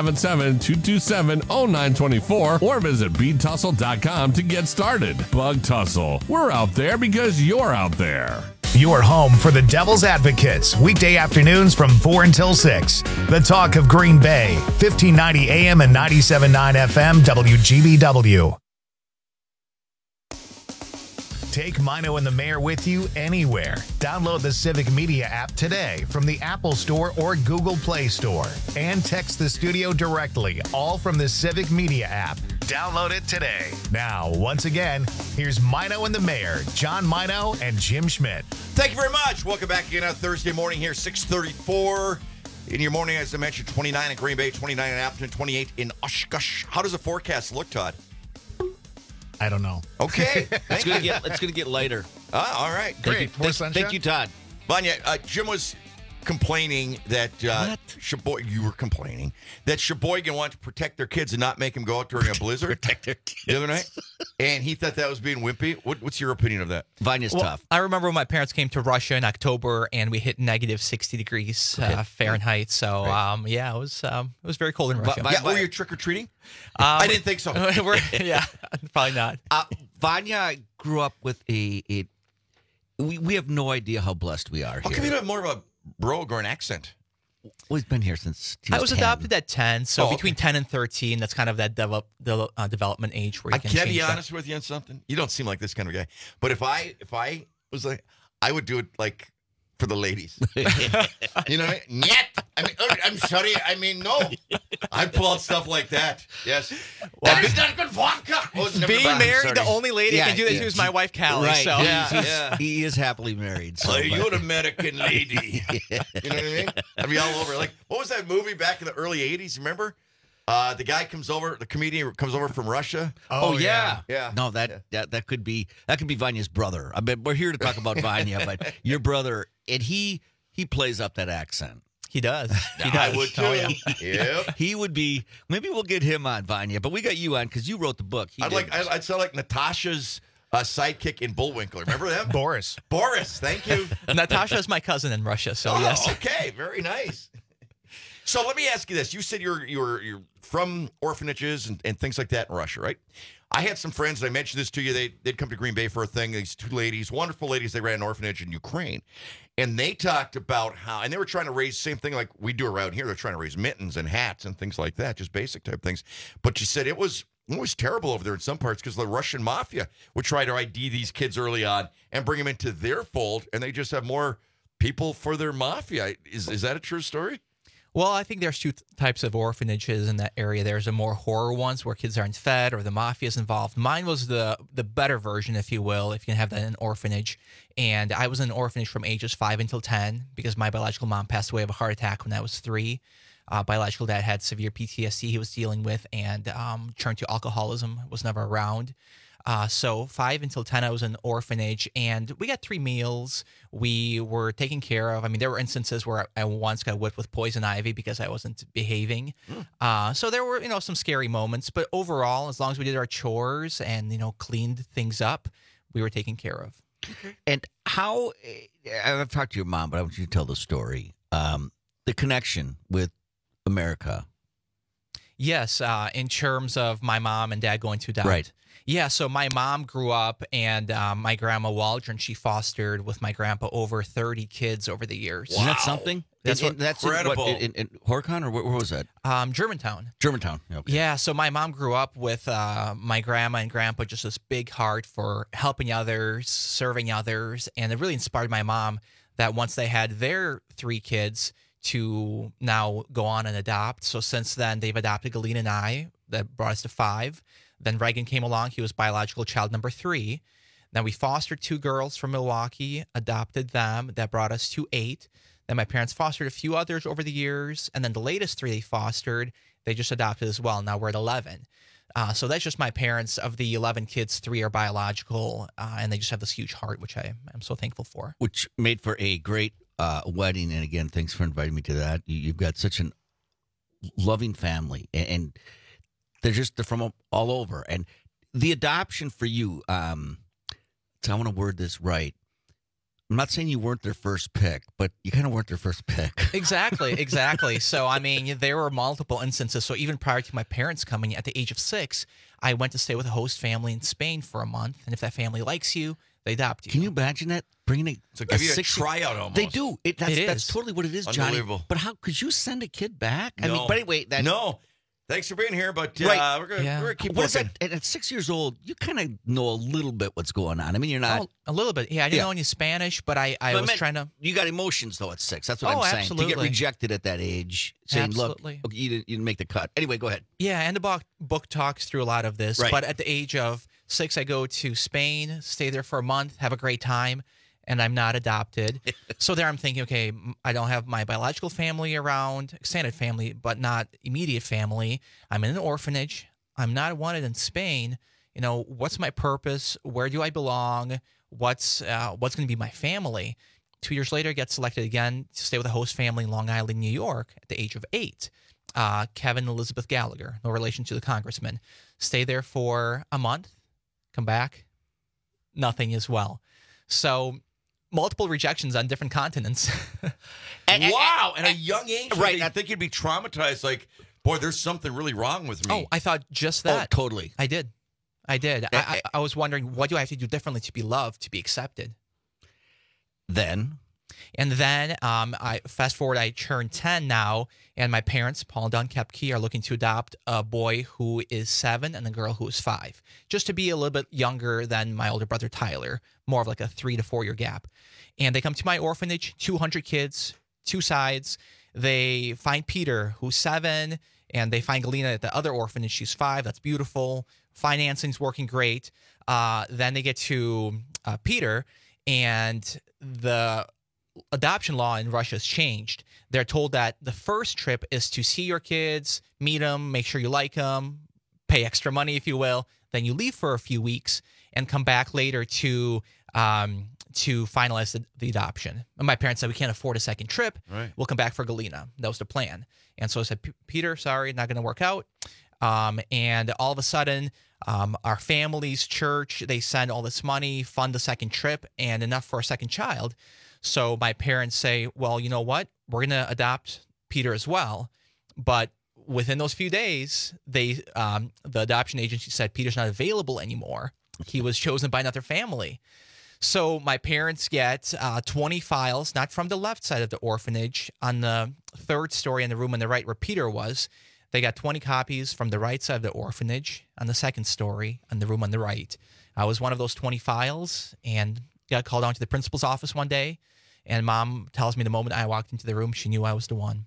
877-227-0924 or visit BTussle.com to get started. Bug Tussle. We're out there because you're out there. Your home for the Devil's Advocates, weekday afternoons from 4 until 6. The Talk of Green Bay, 1590 AM and 97.9 FM, WGBW. Take Mino and the Mayor with you anywhere. Download the Civic Media app today from the Apple Store or Google Play Store. And text the studio directly, all from the Civic Media app. Download it today. Now, once again, here's Mino and the Mayor, John Mino and Jim Schmidt. Thank you very much. Welcome back again on Thursday morning here, 6:34. In your morning, as I mentioned, 29 in Green Bay, 29 in Appleton, 28 in Oshkosh. How does the forecast look, Todd? I don't know. Okay. It's going to get lighter. All right. Great. Thank you, Todd. Vanya, Jim was complaining that you were complaining that Sheboygan wanted to protect their kids and not make them go out during a blizzard. Protect their kids. The other night, and he thought that was being wimpy. What's your opinion of that? Vanya's tough. I remember when my parents came to Russia in October, and we hit negative 60 degrees Fahrenheit. So it was very cold in Russia. Were you trick or treating? I didn't think so. Probably not. Vanya grew up with we have no idea how blessed we are. How come you don't have more of a brogue or an accent? Well, he's been here since I was 10. adopted at 10, so between 10 and 13, that's kind of that development age where you can I be honest with you on something? You don't seem like this kind of guy. But if I was like, I would do it like for the ladies. You know what I mean? Yet. I'm sorry. I mean, no. I'd pull out stuff like that. Yes. That is not good vodka. Being married, the only lady I can do that to is my wife, Callie. Right. So. He is happily married. So, you're an American lady. You know what I mean? I'd be all over. Like, what was that movie back in the early 80s? Remember? The guy comes over, the comedian comes over from Russia. Oh yeah. No, that could be Vanya's brother. I mean, we're here to talk about Vanya, but your brother, and he plays up that accent. He does. I would too. Oh, yeah. Yep. He would be. Maybe we'll get him on, Vanya, but we got you on because you wrote the book. I'd sound like Natasha's sidekick in Bullwinkle. Remember them? Boris, thank you. Natasha is my cousin in Russia, so yes. Okay, very nice. So let me ask you this. You said you're from orphanages and things like that in Russia, right? I had some friends, and I mentioned this to you. They'd come to Green Bay for a thing. These two ladies, wonderful ladies, they ran an orphanage in Ukraine. And they talked about how, and they were trying to raise the same thing like we do around here. They're trying to raise mittens and hats and things like that, just basic type things. But she said it was terrible over there in some parts because the Russian mafia would try to ID these kids early on and bring them into their fold, and they just have more people for their mafia. Is that a true story? Well, I think there's two types of orphanages in that area. There's a more horror ones where kids aren't fed or the mafia is involved. Mine was the better version, if you will, if you can have that in an orphanage. And I was in an orphanage from ages 5 until 10 because my biological mom passed away of a heart attack when I was 3. Biological dad had severe PTSD he was dealing with and turned to alcoholism, was never around. So 5 until 10, I was in an orphanage, and we got 3 meals. We were taken care of. I mean, there were instances where I once got whipped with poison ivy because I wasn't behaving. So there were, some scary moments. But overall, as long as we did our chores and, cleaned things up, we were taken care of. Okay. And how, I've talked to your mom, but I want you to tell the story. The connection with America. Yes, in terms of my mom and dad going to adopt. Right. Yeah, so my mom grew up, and my grandma Waldron, she fostered with my grandpa over 30 kids over the years. Wow. Isn't that something? That's incredible. In Horicon, or where was that? Germantown. Germantown. Okay. Yeah, so my mom grew up with my grandma and grandpa, just this big heart for helping others, serving others, and it really inspired my mom that once they had their 3 kids to now go on and adopt. So since then, they've adopted Galena and I. That brought us to 5. Then Reagan came along. He was biological child number 3. Then we fostered 2 girls from Milwaukee, adopted them. That brought us to 8. Then my parents fostered a few others over the years. And then the latest 3 they fostered, they just adopted as well. Now we're at 11. So that's just my parents. Of the 11 kids, 3 are biological, and they just have this huge heart, which I'm so thankful for. Which made for a great wedding, and again, thanks for inviting me to that. You've got such an loving family, and they're from all over. And the adoption for you, so I want to word this right. I'm not saying you weren't their first pick, but you kind of weren't their first pick. Exactly. So, I mean, there were multiple instances. So even prior to my parents coming at the age of 6, I went to stay with a host family in Spain for a month. And if that family likes you, they adopt you. Can you imagine that? Bringing So give you a tryout almost. They do. That's is. totally what it is, Johnny. Unbelievable. But how could you send a kid back? No. I mean, but anyway, No. Thanks for being here, but Right. we're gonna keep What is looking. that? At 6 years old, you kind of know a little bit what's going on. I mean, you're not A little bit. Yeah, I didn't know any Spanish, but I was trying to. You got emotions though at 6. That's what I'm saying. To get Absolutely. rejected at that age, saying, Absolutely. "Look, you didn't make the cut." Anyway, go ahead. Yeah, and the book talks through a lot of this. Right. But at the age of 6, I go to Spain, stay there for a month, have a great time, and I'm not adopted. So there I'm thinking, okay, I don't have my biological family around, extended family, but not immediate family. I'm in an orphanage. I'm not wanted in Spain. You know, what's my purpose? Where do I belong? What's going to be my family? 2 years later, I get selected again to stay with a host family in Long Island, New York at the age of 8. Kevin and Elizabeth Gallagher, no relation to the congressman. Stay there for a month, come back, nothing as well. So multiple rejections on different continents. Wow, at a young age. Right. I think you'd be traumatized. Like, boy, there's something really wrong with me. Oh, I thought just that. Oh, totally. I did. I was wondering, what do I have to do differently to be loved, to be accepted? And then I fast forward, I turned 10 now, and my parents, Paul and Dawn Kepke, are looking to adopt a boy who is 7 and a girl who is 5, just to be a little bit younger than my older brother Tyler, more of like a 3 to 4 year gap. And they come to my orphanage, 200 kids, 2 sides. They find Peter, who's 7, and they find Galena at the other orphanage. She's 5. That's beautiful. Financing's working great. Then they get to Peter, and the adoption law in Russia has changed. They're told that the first trip is to see your kids, meet them, make sure you like them, pay extra money, if you will. Then you leave for a few weeks and come back later to finalize the adoption. And my parents said, we can't afford a second trip. Right. We'll come back for Galena. That was the plan. And so I said, Peter, sorry, not going to work out. And all of a sudden, our family's church, they send all this money, fund the second trip, and enough for a second child. So my parents say, well, you know what? We're going to adopt Peter as well. But within those few days, the adoption agency said Peter's not available anymore. He was chosen by another family. So my parents get 20 files, not from the left side of the orphanage, on the third story in the room on the right where Peter was. They got 20 copies from the right side of the orphanage on the second story on the room on the right. I was one of those 20 files and got called down to the principal's office one day. And Mom tells me the moment I walked into the room, she knew I was the one.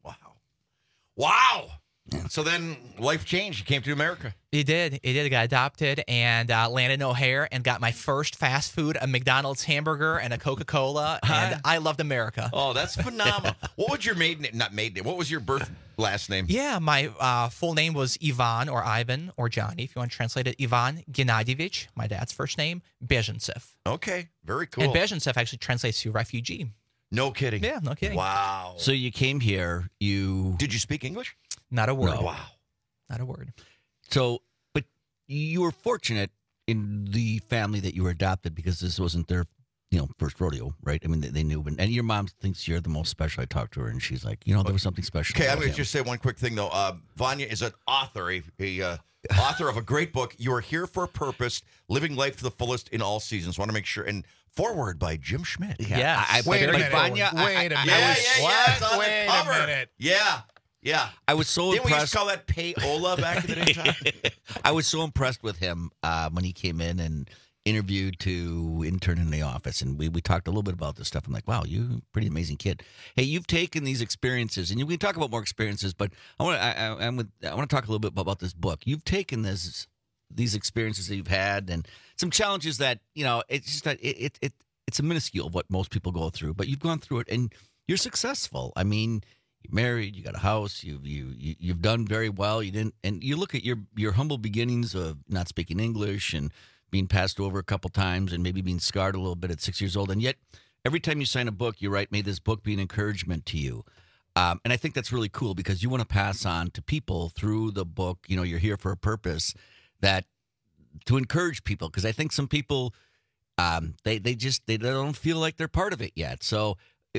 Wow. So then life changed. You came to America. It did. I got adopted and landed in O'Hare and got my first fast food, a McDonald's hamburger and a Coca-Cola. And I loved America. Oh, that's phenomenal. What was your what was your birth last name? Yeah, my full name was Ivan or Ivan or Johnny, if you want to translate it. Ivan Gennadievich, my dad's first name, Bezhentsev. Okay, very cool. And Bezhentsev actually translates to refugee. No kidding. Yeah, no kidding. Wow. So you came here. Did you speak English? Not a word. No. Wow. Not a word. So, but you were fortunate in the family that you were adopted because this wasn't their, first rodeo, right? I mean, they knew. And your mom thinks you're the most special. I talked to her, and she's like, there was something special. Okay, I'm about going to him. just say one quick thing, though. Vanya is an author, a author of a great book, You Are Here for a Purpose, Living Life to the Fullest in All Seasons. Want to make sure. And forward by Jim Schmidt. Yeah. Wait a minute. Vanya, Wait a minute. It's on Wait the cover. a minute. Yeah. I was so Didn't we impressed. used to call that payola back in the day, Tom? I was so impressed with him when he came in and interviewed to intern in the office, and we talked a little bit about this stuff. I'm like, wow, you're a pretty amazing kid. Hey, you've taken these experiences, and we can talk about more experiences, but I want to talk a little bit about this book. You've taken these experiences that you've had and some challenges that it's just that it's a minuscule of what most people go through, but you've gone through it and you're successful. I mean, you're married, you got a house, you've done very well. You didn't, and you look at your humble beginnings of not speaking English and being passed over a couple times and maybe being scarred a little bit at 6 years old, and yet every time you sign a book, you write, "May this book be an encouragement to you." And I think that's really cool because you want to pass on to people through the book. You know, you're here for a purpose to encourage people, because I think some people they don't feel like they're part of it yet. So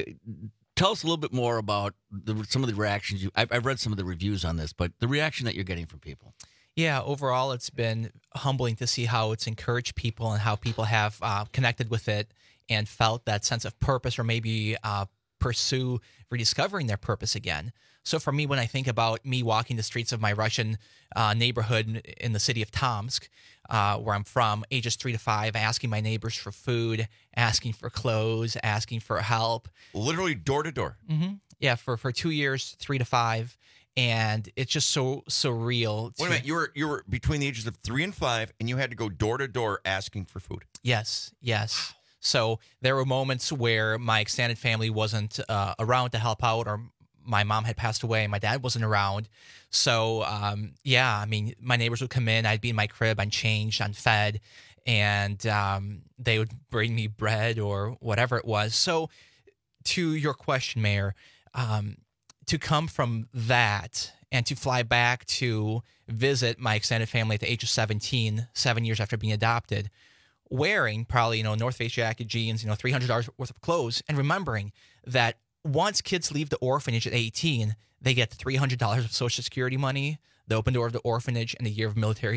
tell us a little bit more about some of the reactions. I've read some of the reviews on this, but the reaction that you're getting from people. Yeah, overall, it's been humbling to see how it's encouraged people and how people have connected with it and felt that sense of purpose, or maybe pursue rediscovering their purpose again. So for me, when I think about me walking the streets of my Russian neighborhood in the city of Tomsk, where I'm from, ages 3 to 5, asking my neighbors for food, asking for clothes, asking for help. Literally door to door. Mm-hmm. Yeah, for 2 years, 3 to 5. And it's just so real. Wait a minute, you were between the ages of 3 and 5, and you had to go door to door asking for food. Yes. So there were moments where my extended family wasn't around to help out, or my mom had passed away, my dad wasn't around. So, I mean, my neighbors would come in, I'd be in my crib, unchanged, unfed, and they would bring me bread or whatever it was. So to your question, Mayor, to come from that and to fly back to visit my extended family at the age of 17, 7 years after being adopted, wearing probably, North Face jacket, jeans, $300 worth of clothes, and remembering that once kids leave the orphanage at 18, they get $300 of Social Security money, the open door of the orphanage, and a year of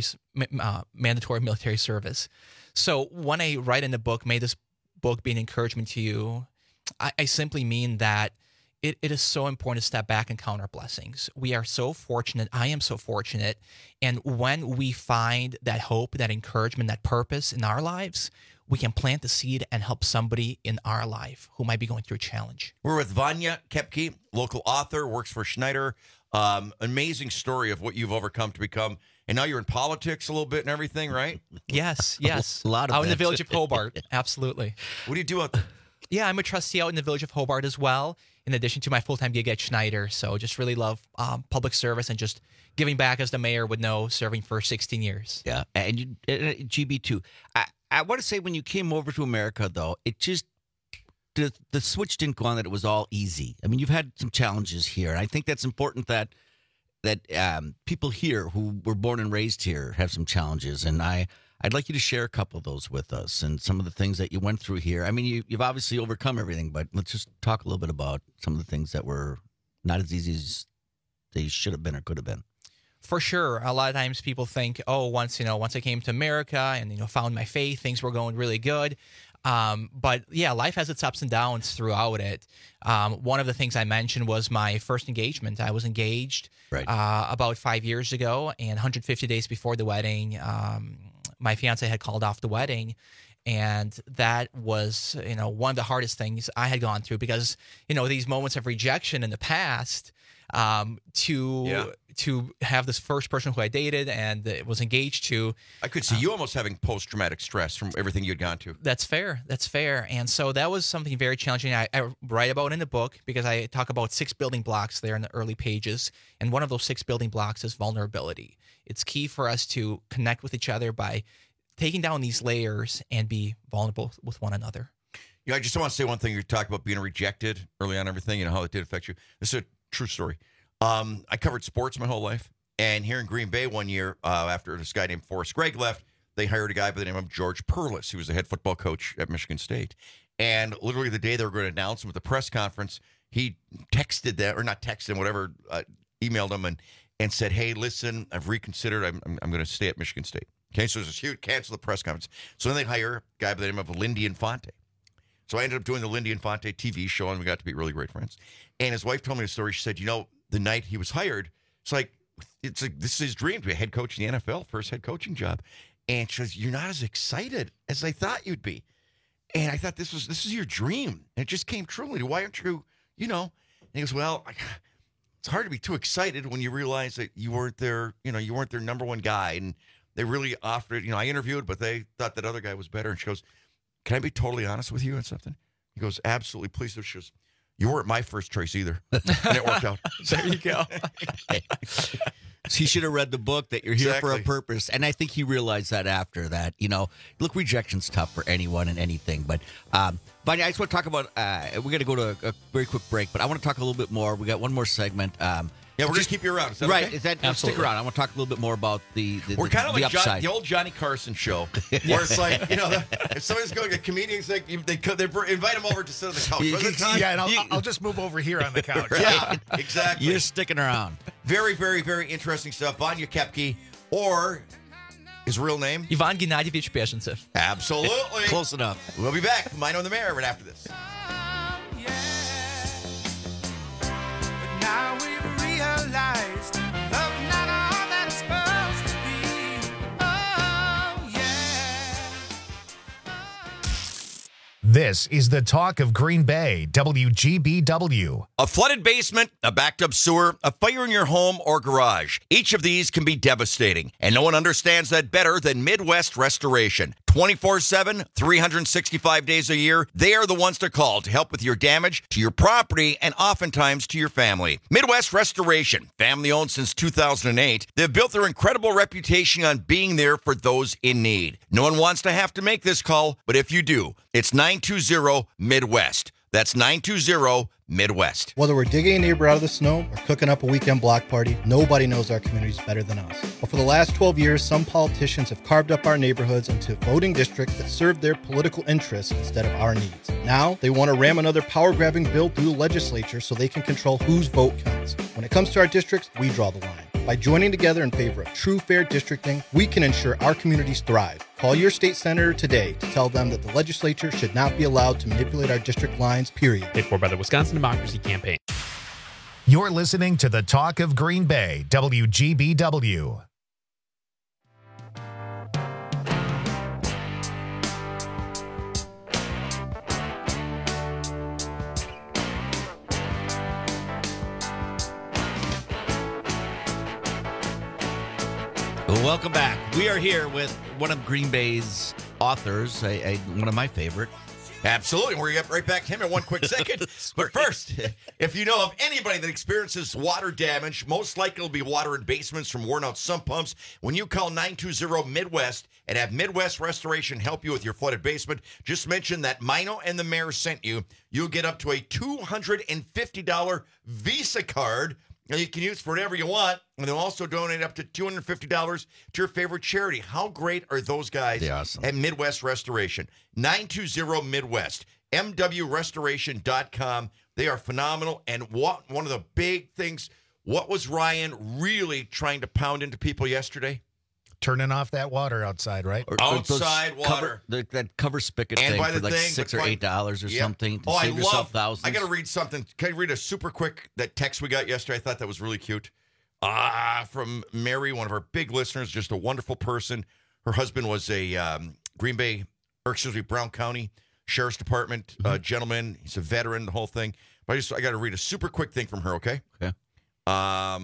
mandatory military service. So when I write in the book, may this book be an encouragement to you, I simply mean that it is so important to step back and count our blessings. We are so fortunate. I am so fortunate. And when we find that hope, that encouragement, that purpose in our lives, we can plant the seed and help somebody in our life who might be going through a challenge. We're with Vanya Kepke, local author, works for Schneider. Amazing story of what you've overcome to become. And now you're in politics a little bit and everything, right? Yes. A lot of out in the village of Hobart. Absolutely. What do you do out there? Yeah, I'm a trustee out in the village of Hobart as well, in addition to my full-time gig at Schneider. So just really love public service and just giving back, as the mayor would know, serving for 16 years. Yeah, and you, GB too. I want to say when you came over to America, though, it just, the switch didn't go on that it was all easy. I mean, you've had some challenges here, and I think that's important that people here who were born and raised here have some challenges, and I'd like you to share a couple of those with us and some of the things that you went through here. I mean, you've obviously overcome everything, but let's just talk a little bit about some of the things that were not as easy as they should have been or could have been. For sure. A lot of times people think, once I came to America and, found my faith, things were going really good. But yeah, life has its ups and downs throughout it. One of the things I mentioned was my first engagement. I was engaged about 5 years ago, and 150 days before the wedding, my fiance had called off the wedding. And that was, one of the hardest things I had gone through because, these moments of rejection in the past, to have this first person who I dated and was engaged to. I could see you almost having post-traumatic stress from everything you'd gone to. That's fair. And so that was something very challenging. I write about in the book because I talk about 6 building blocks there in the early pages. And one of those 6 building blocks is vulnerability. It's key for us to connect with each other by taking down these layers and be vulnerable with one another. I just want to say one thing. You talked about being rejected early on, everything, how it did affect you. This is a true story. I covered sports my whole life, and here in Green Bay one year, after this guy named Forrest Gregg left, they hired a guy by the name of George Perlis, who was the head football coach at Michigan State. And literally the day they were going to announce him at the press conference, he texted them, or not texted him, whatever, emailed him and said, "Hey, listen, I've reconsidered. I'm going to stay at Michigan State." Okay, so there's this huge cancel the press conference. So then they hire a guy by the name of Lindy Infante. So I ended up doing the Lindy Infante TV show, and we got to be really great friends. And his wife told me the story. She said, the night he was hired, it's like this is his dream to be a head coach in the NFL, first head coaching job. And she goes, "You're not as excited as I thought you'd be." And I thought this is your dream. And it just came true. Why aren't you, And he goes, "Well, it's hard to be too excited when you realize that you weren't their number one guy. And they really offered it. I interviewed, but they thought that other guy was better." And she goes, "Can I be totally honest with you on something?" He goes, "Absolutely, please." She goes, "You weren't my first choice either." And it worked out. There you go. He should have read the book that you're here for a purpose. And I think he realized that after that. Look, rejection's tough for anyone and anything. But, Vanya, I just want to talk about, we're going to go to a very quick break, but I want to talk a little bit more. We got one more segment. Yeah, we're going to keep you around. Is that right. okay? Is that, stick around. I want to talk a little bit more about the We're kind of like upside. the old Johnny Carson show, where it's like, if somebody's going, a comedian's like, they invite him over to sit on the couch. Yeah, and I'll just move over here on the couch. Yeah, exactly. You're sticking around. Very, very, very interesting stuff. Vanya Kepke, or his real name? Ivan Gennadievich Beshentsev. Absolutely. Close enough. We'll be back. Mine on the Mayor right after this. Now we've realized love not all that it's supposed to be. Oh, yeah. This is the talk of Green Bay, WGBW. A flooded basement, a backed up sewer, a fire in your home or garage. Each of these can be devastating, and no one understands that better than Midwest Restoration. 24/7, 365 days a year, they are the ones to call to help with your damage to your property and oftentimes to your family. Midwest Restoration, family owned since 2008, they've built their incredible reputation on being there for those in need. No one wants to have to make this call, but if you do, it's 920-MIDWEST. That's 920-MIDWEST. Whether we're digging a neighbor out of the snow or cooking up a weekend block party, nobody knows our communities better than us. But for the last 12 years, some politicians have carved up our neighborhoods into voting districts that serve their political interests instead of our needs. Now, they want to ram another power-grabbing bill through the legislature so they can control whose vote counts. When it comes to our districts, we draw the line. By joining together in favor of true fair districting, we can ensure our communities thrive. Call your state senator today to tell them that the legislature should not be allowed to manipulate our district lines, period. Paid for by the Wisconsin Democracy Campaign. You're listening to the talk of Green Bay, WGBW. Welcome back. We are here with one of Green Bay's authors, one of my favorite. Absolutely. We're going to get right back to him in one quick second. But first, if you know of anybody that experiences water damage, most likely it'll be water in basements from worn out sump pumps. When you call 920-MIDWEST and have Midwest Restoration help you with your flooded basement, just mention that Mino and the Mayor sent you. You'll get up to a $250 Visa card. And you can use for whatever you want, and they'll also donate up to $250 to your favorite charity. How great are those guys at Midwest Restoration? 920-MIDWEST, MWRestoration.com. They are phenomenal. And one of the big things, what was Ryan really trying to pound into people yesterday? Turning off that water outside, right? Outside water. That cover spigot and thing by for the like thing, $6 or $8 or something to save yourself thousands. I got to read something. Can I read a super quick, that text we got yesterday? I thought that was really cute. From Mary, one of our big listeners, just a wonderful person. Her husband was a Brown County Sheriff's Department gentleman. He's a veteran, the whole thing. But I got to read a super quick thing from her, okay? Okay. A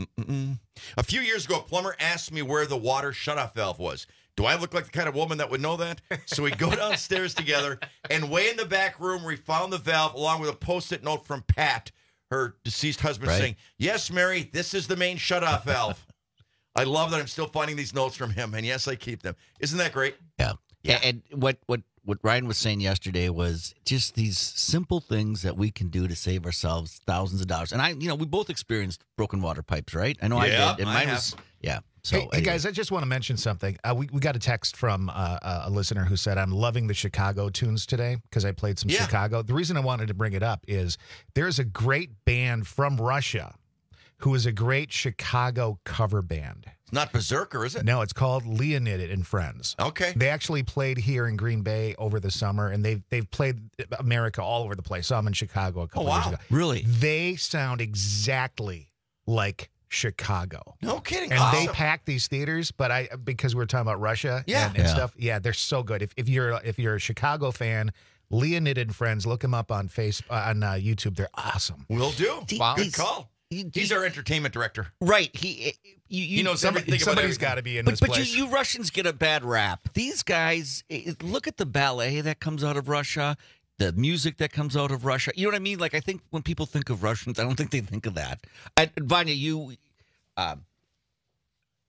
few years ago, a plumber asked me where the water shutoff valve was. Do I look like the kind of woman that would know that? So we go downstairs together, and way in the back room, we found the valve along with a Post-it note from Pat, her deceased husband, saying, "Yes, Mary, this is the main shutoff valve." I love that I'm still finding these notes from him, and yes, I keep them. Isn't that great? Yeah. And what Ryan was saying yesterday was just these simple things that we can do to save ourselves thousands of dollars. And we both experienced broken water pipes, right? I know I did. And mine was, So, hey, guys, I just want to mention something. We got a text from a listener who said, I'm loving the Chicago tunes today because I played some Chicago. The reason I wanted to bring it up is there's a great band from Russia who is a great Chicago cover band. It's not Berserker, is it? No, it's called Leonid and Friends. Okay. They actually played here in Green Bay over the summer, and they've played America all over the place. Some in Chicago a couple years ago. Really? They sound exactly like Chicago. No kidding. And they pack these theaters, but because we were talking about Russia and stuff, they're so good. If you're a Chicago fan, Leonid and Friends, look them up on YouTube. They're awesome. Will do. Wow. Good call. He's our entertainment director. Right. He knows everything about somebody's got to be in this place. But you Russians get a bad rap. These guys, look at the ballet that comes out of Russia, the music that comes out of Russia. You know what I mean? Like, I think when people think of Russians, I don't think they think of that. Vanya,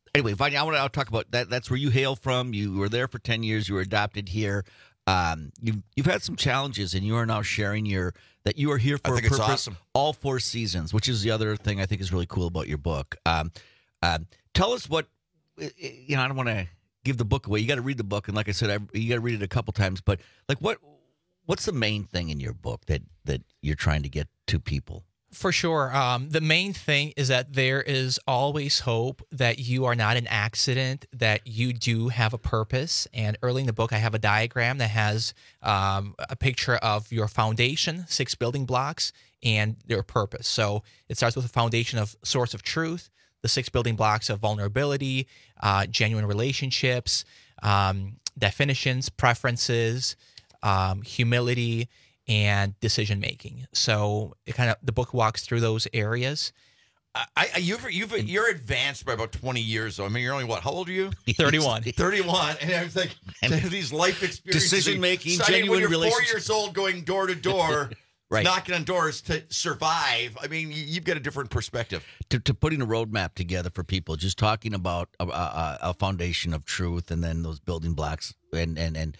Anyway, Vanya, I'll talk about that. That's where you hail from. You were there for 10 years. You were adopted here. You've had some challenges, and you are now sharing that you are here for a purpose. Awesome. All 4 seasons, which is the other thing I think is really cool about your book. Tell us what I don't want to give the book away. You got to read the book, and like I said, you got to read it a couple times. But like, what's the main thing in your book that you're trying to get to people? For sure. The main thing is that there is always hope, that you are not an accident, that you do have a purpose. And early in the book, I have a diagram that has a picture of your foundation, 6 building blocks, and their purpose. So it starts with a foundation of source of truth, the 6 building blocks of vulnerability, genuine relationships, definitions, preferences, humility, and decision making. So the book walks through those areas. You're advanced by about 20 years, though. I mean, you're only what? How old are you? 31. 31, and I was like, these life experiences, decision making, genuine when you're relationships. 4 years old, going door to door, Right. knocking on doors to survive. I mean, you've got a different perspective. To putting a roadmap together for people, just talking about a foundation of truth, and then those building blocks, and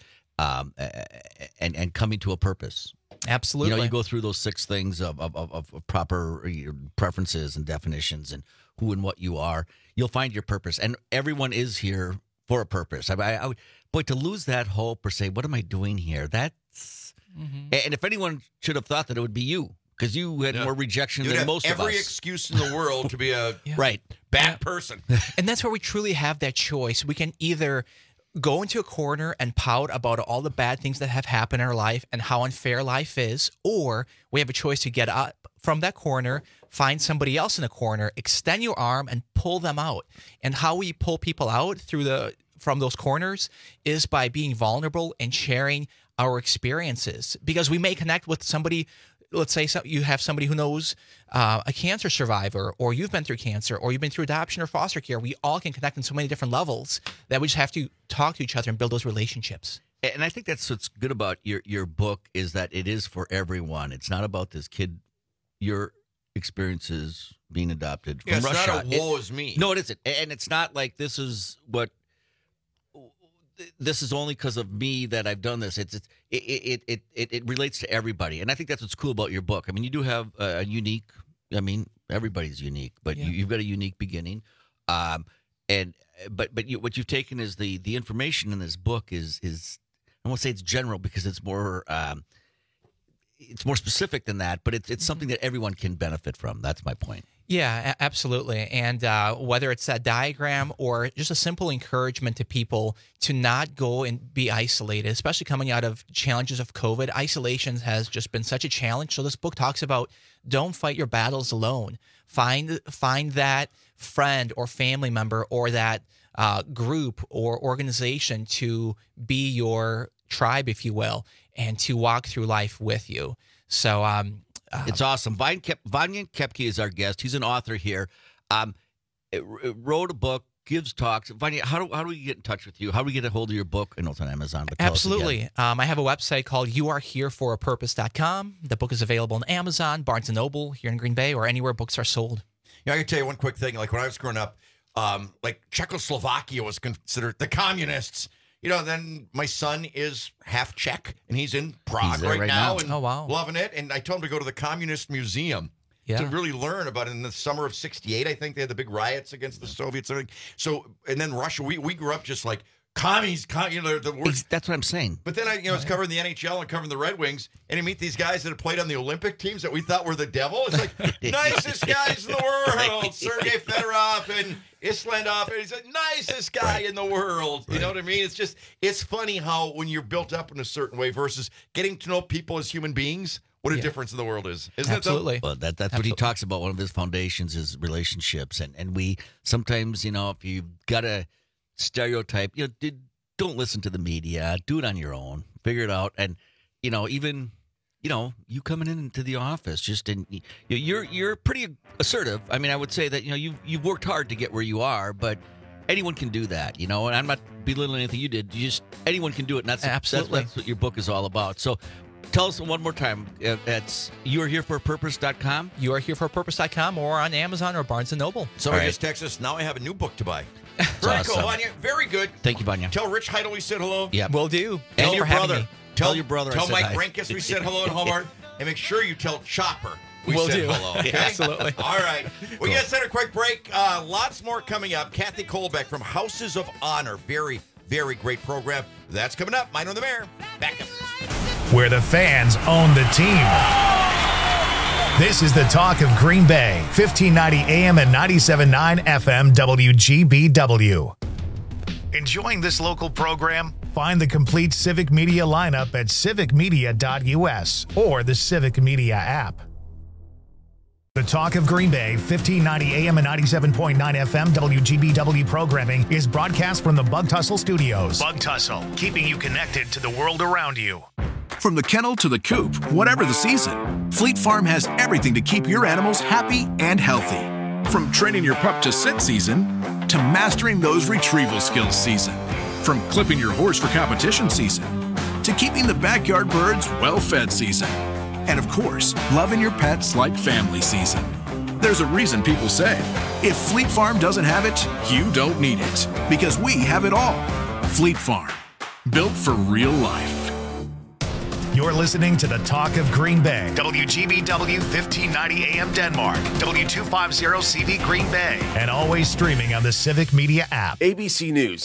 coming to a purpose. Absolutely. You go through those 6 things of proper preferences and definitions and who and what you are. You'll find your purpose, and everyone is here for a purpose. Boy, to lose that hope or say, "What am I doing here?" That's and if anyone should have thought that, it would be you, because you had more rejection You'd than have most of us. every excuse in the world to be a right bad person. And that's where we truly have that choice. We can either go into a corner and pout about all the bad things that have happened in our life and how unfair life is, or we have a choice to get up from that corner, find somebody else in a corner, extend your arm, and pull them out. And how we pull people out from those corners is by being vulnerable and sharing our experiences, because we may connect with somebody. Let's say you have somebody who knows a cancer survivor, or you've been through cancer, or you've been through adoption or foster care. We all can connect on so many different levels that we just have to talk to each other and build those relationships. And I think that's what's good about your book, is that it is for everyone. It's not about this kid, your experiences being adopted from Russia. It's not a woe is me. No, it isn't. And it's not like this is only because of me that I've done this. It relates to everybody, and I think that's what's cool about your book. I mean, you do have a unique. I mean, everybody's unique, but you've got a unique beginning. But what you've taken is the information in this book is I won't say it's general, because it's more specific than that. But it's something that everyone can benefit from. That's my point. Yeah, absolutely. And whether it's that diagram or just a simple encouragement to people to not go and be isolated, especially coming out of challenges of COVID. Isolation has just been such a challenge. So this book talks about, don't fight your battles alone. Find that friend or family member, or that group or organization to be your tribe, if you will, and to walk through life with you. So it's awesome. Vanya Kepke is our guest. He's an author here. Wrote a book, gives talks. Vanya, how do we get in touch with you? How do we get a hold of your book? I know it's on Amazon, but tell us absolutely. again. I have a website called youareherefora.purpose.com. The book is available on Amazon, Barnes & Noble here in Green Bay, or anywhere books are sold. I can tell you one quick thing. Like when I was growing up, like Czechoslovakia was considered the communists. Then my son is half Czech, and he's in Prague right now and loving it. And I told him to go to the Communist Museum to really learn about it. In the summer of '68, I think they had the big riots against the Soviets. So, and then Russia, we grew up just like commies, the worst. That's what I'm saying. But then I was covering the NHL and covering the Red Wings, and you meet these guys that have played on the Olympic teams that we thought were the devil. It's like, nicest guys in the world, Sergei Fedorov and Islandov. He's the nicest guy in the world. You know what I mean? It's just, it's funny how when you're built up in a certain way versus getting to know people as human beings, what a difference in the world is. Isn't Absolutely. it? Well, that's what he talks about. One of his foundations is relationships. And we sometimes, if you've got a stereotype, don't listen to the media. Do it on your own. Figure it out. And, even, you coming into the office, you're pretty assertive. I mean, I would say that, you've worked hard to get where you are, but anyone can do that, and I'm not belittling anything you did. Anyone can do it. And that's what your book is all about. So tell us one more time. That's youareherefora.purpose.com. Youareherefora.purpose.com, or on Amazon or Barnes & Noble. Somebody just texted us, now I have a new book to buy. Very cool, awesome. Vanya. Very good. Thank you, Vanya. Tell Rich Heidel we said hello. Yeah, Will do. Tell Thanks your for having brother. me. Tell your brother I Tell said Mike hi. Renkus we said hello in Hobart. And make sure you tell Chopper we Will said do. hello. Okay? Yeah, absolutely. All right. We got to set a quick break. Lots more coming up. Kathy Kolbeck from Houses of Honor. Very, very great program. That's coming up. Mine on the Mayor. Back up. Where the fans own the team. This is the talk of Green Bay, 1590 AM and 97.9 FM WGBW. Enjoying this local program? Find the complete Civic Media lineup at civicmedia.us or the Civic Media app. The Talk of Green Bay, 1590 AM and 97.9 FM WGBW programming is broadcast from the Bug Tussle Studios. Bug Tussle, keeping you connected to the world around you. From the kennel to the coop, whatever the season, Fleet Farm has everything to keep your animals happy and healthy. From training your pup to sit season to mastering those retrieval skills season. From clipping your horse for competition season to keeping the backyard birds well-fed season. And of course, loving your pets like family season. There's a reason people say, if Fleet Farm doesn't have it, you don't need it. Because we have it all. Fleet Farm, built for real life. You're listening to the Talk of Green Bay, WGBW 1590 AM Denmark, W250 CV Green Bay, and always streaming on the Civic Media app. ABC News